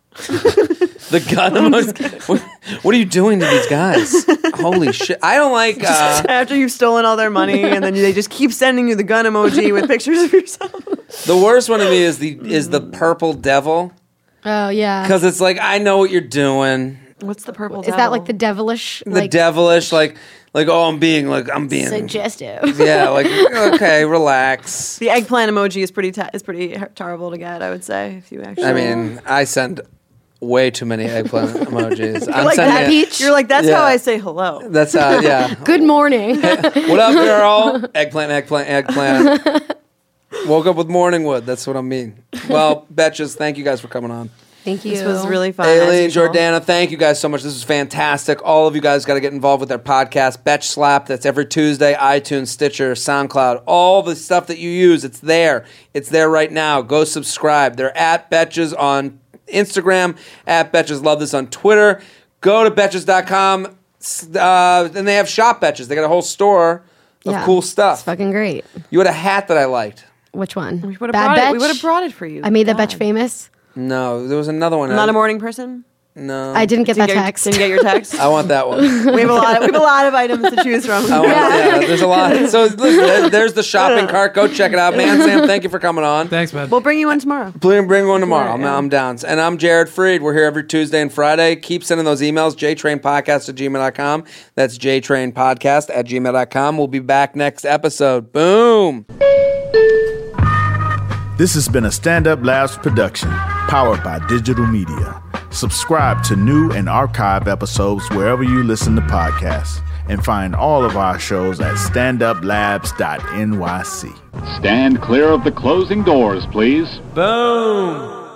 The gun emoji. What, what are you doing to these guys? Holy shit! I don't like. Uh, After you've stolen all their money and then they just keep sending you the gun emoji with pictures of yourself. the worst one to me is the is the purple devil Oh yeah. because it's like I know what you're doing. What's the purple Is devil? that like the devilish? The like, devilish, like like oh, I'm being like I'm being. suggestive. Yeah, like okay, relax. The eggplant emoji is pretty ta- is pretty terrible to get, I would say, if you actually. I mean, I send way too many eggplant emojis. I'm like sending that, it- Peach? You're like, that's Yeah. how I say hello. That's uh, yeah. Good morning. What up, girl? Eggplant, eggplant, eggplant. Woke up with morning wood. That's what I mean. Well, Betches, thank you guys for coming on. Thank you. This was really fun. as Aileen, usual. Jordana, thank you guys so much. This was fantastic. All of you guys got to get involved with their podcast, Betch Slap. That's every Tuesday, iTunes, Stitcher, SoundCloud, all the stuff that you use. It's there. It's there right now. Go subscribe. They're at Betches on Instagram, at Betches Love This on Twitter. Go to Betches dot com. Uh, and they have Shop Betches. They got a whole store of Yeah, cool stuff. It's fucking great. You had a hat that I liked. Which one? We would have Bad brought it. Betch? We would have brought it for you. I made that God. Betch famous. No, there was another one. I'm not a morning person. No. I didn't get Didn't that get, text. Didn't get your text. I want that one. we have a lot. Of, we have a lot of items to choose from. I want, yeah. There's a lot. So listen, there- there's the shopping cart. Go check it out. Man, Sam, thank you for coming on. Thanks, man. We'll bring you one tomorrow. Please bring one tomorrow. I'm, Yeah. I'm down. And I'm Jared Freed. We're here every Tuesday and Friday. Keep sending those emails. JTrainPodcast at gmail dot com. That's JTrainPodcast at gmail dot com. We'll be back next episode. Boom. This has been a Stand Up Labs production, powered by digital media. Subscribe to new and archive episodes wherever you listen to podcasts, and find all of our shows at stand up labs dot n y c. Stand clear of the closing doors, please. Boom.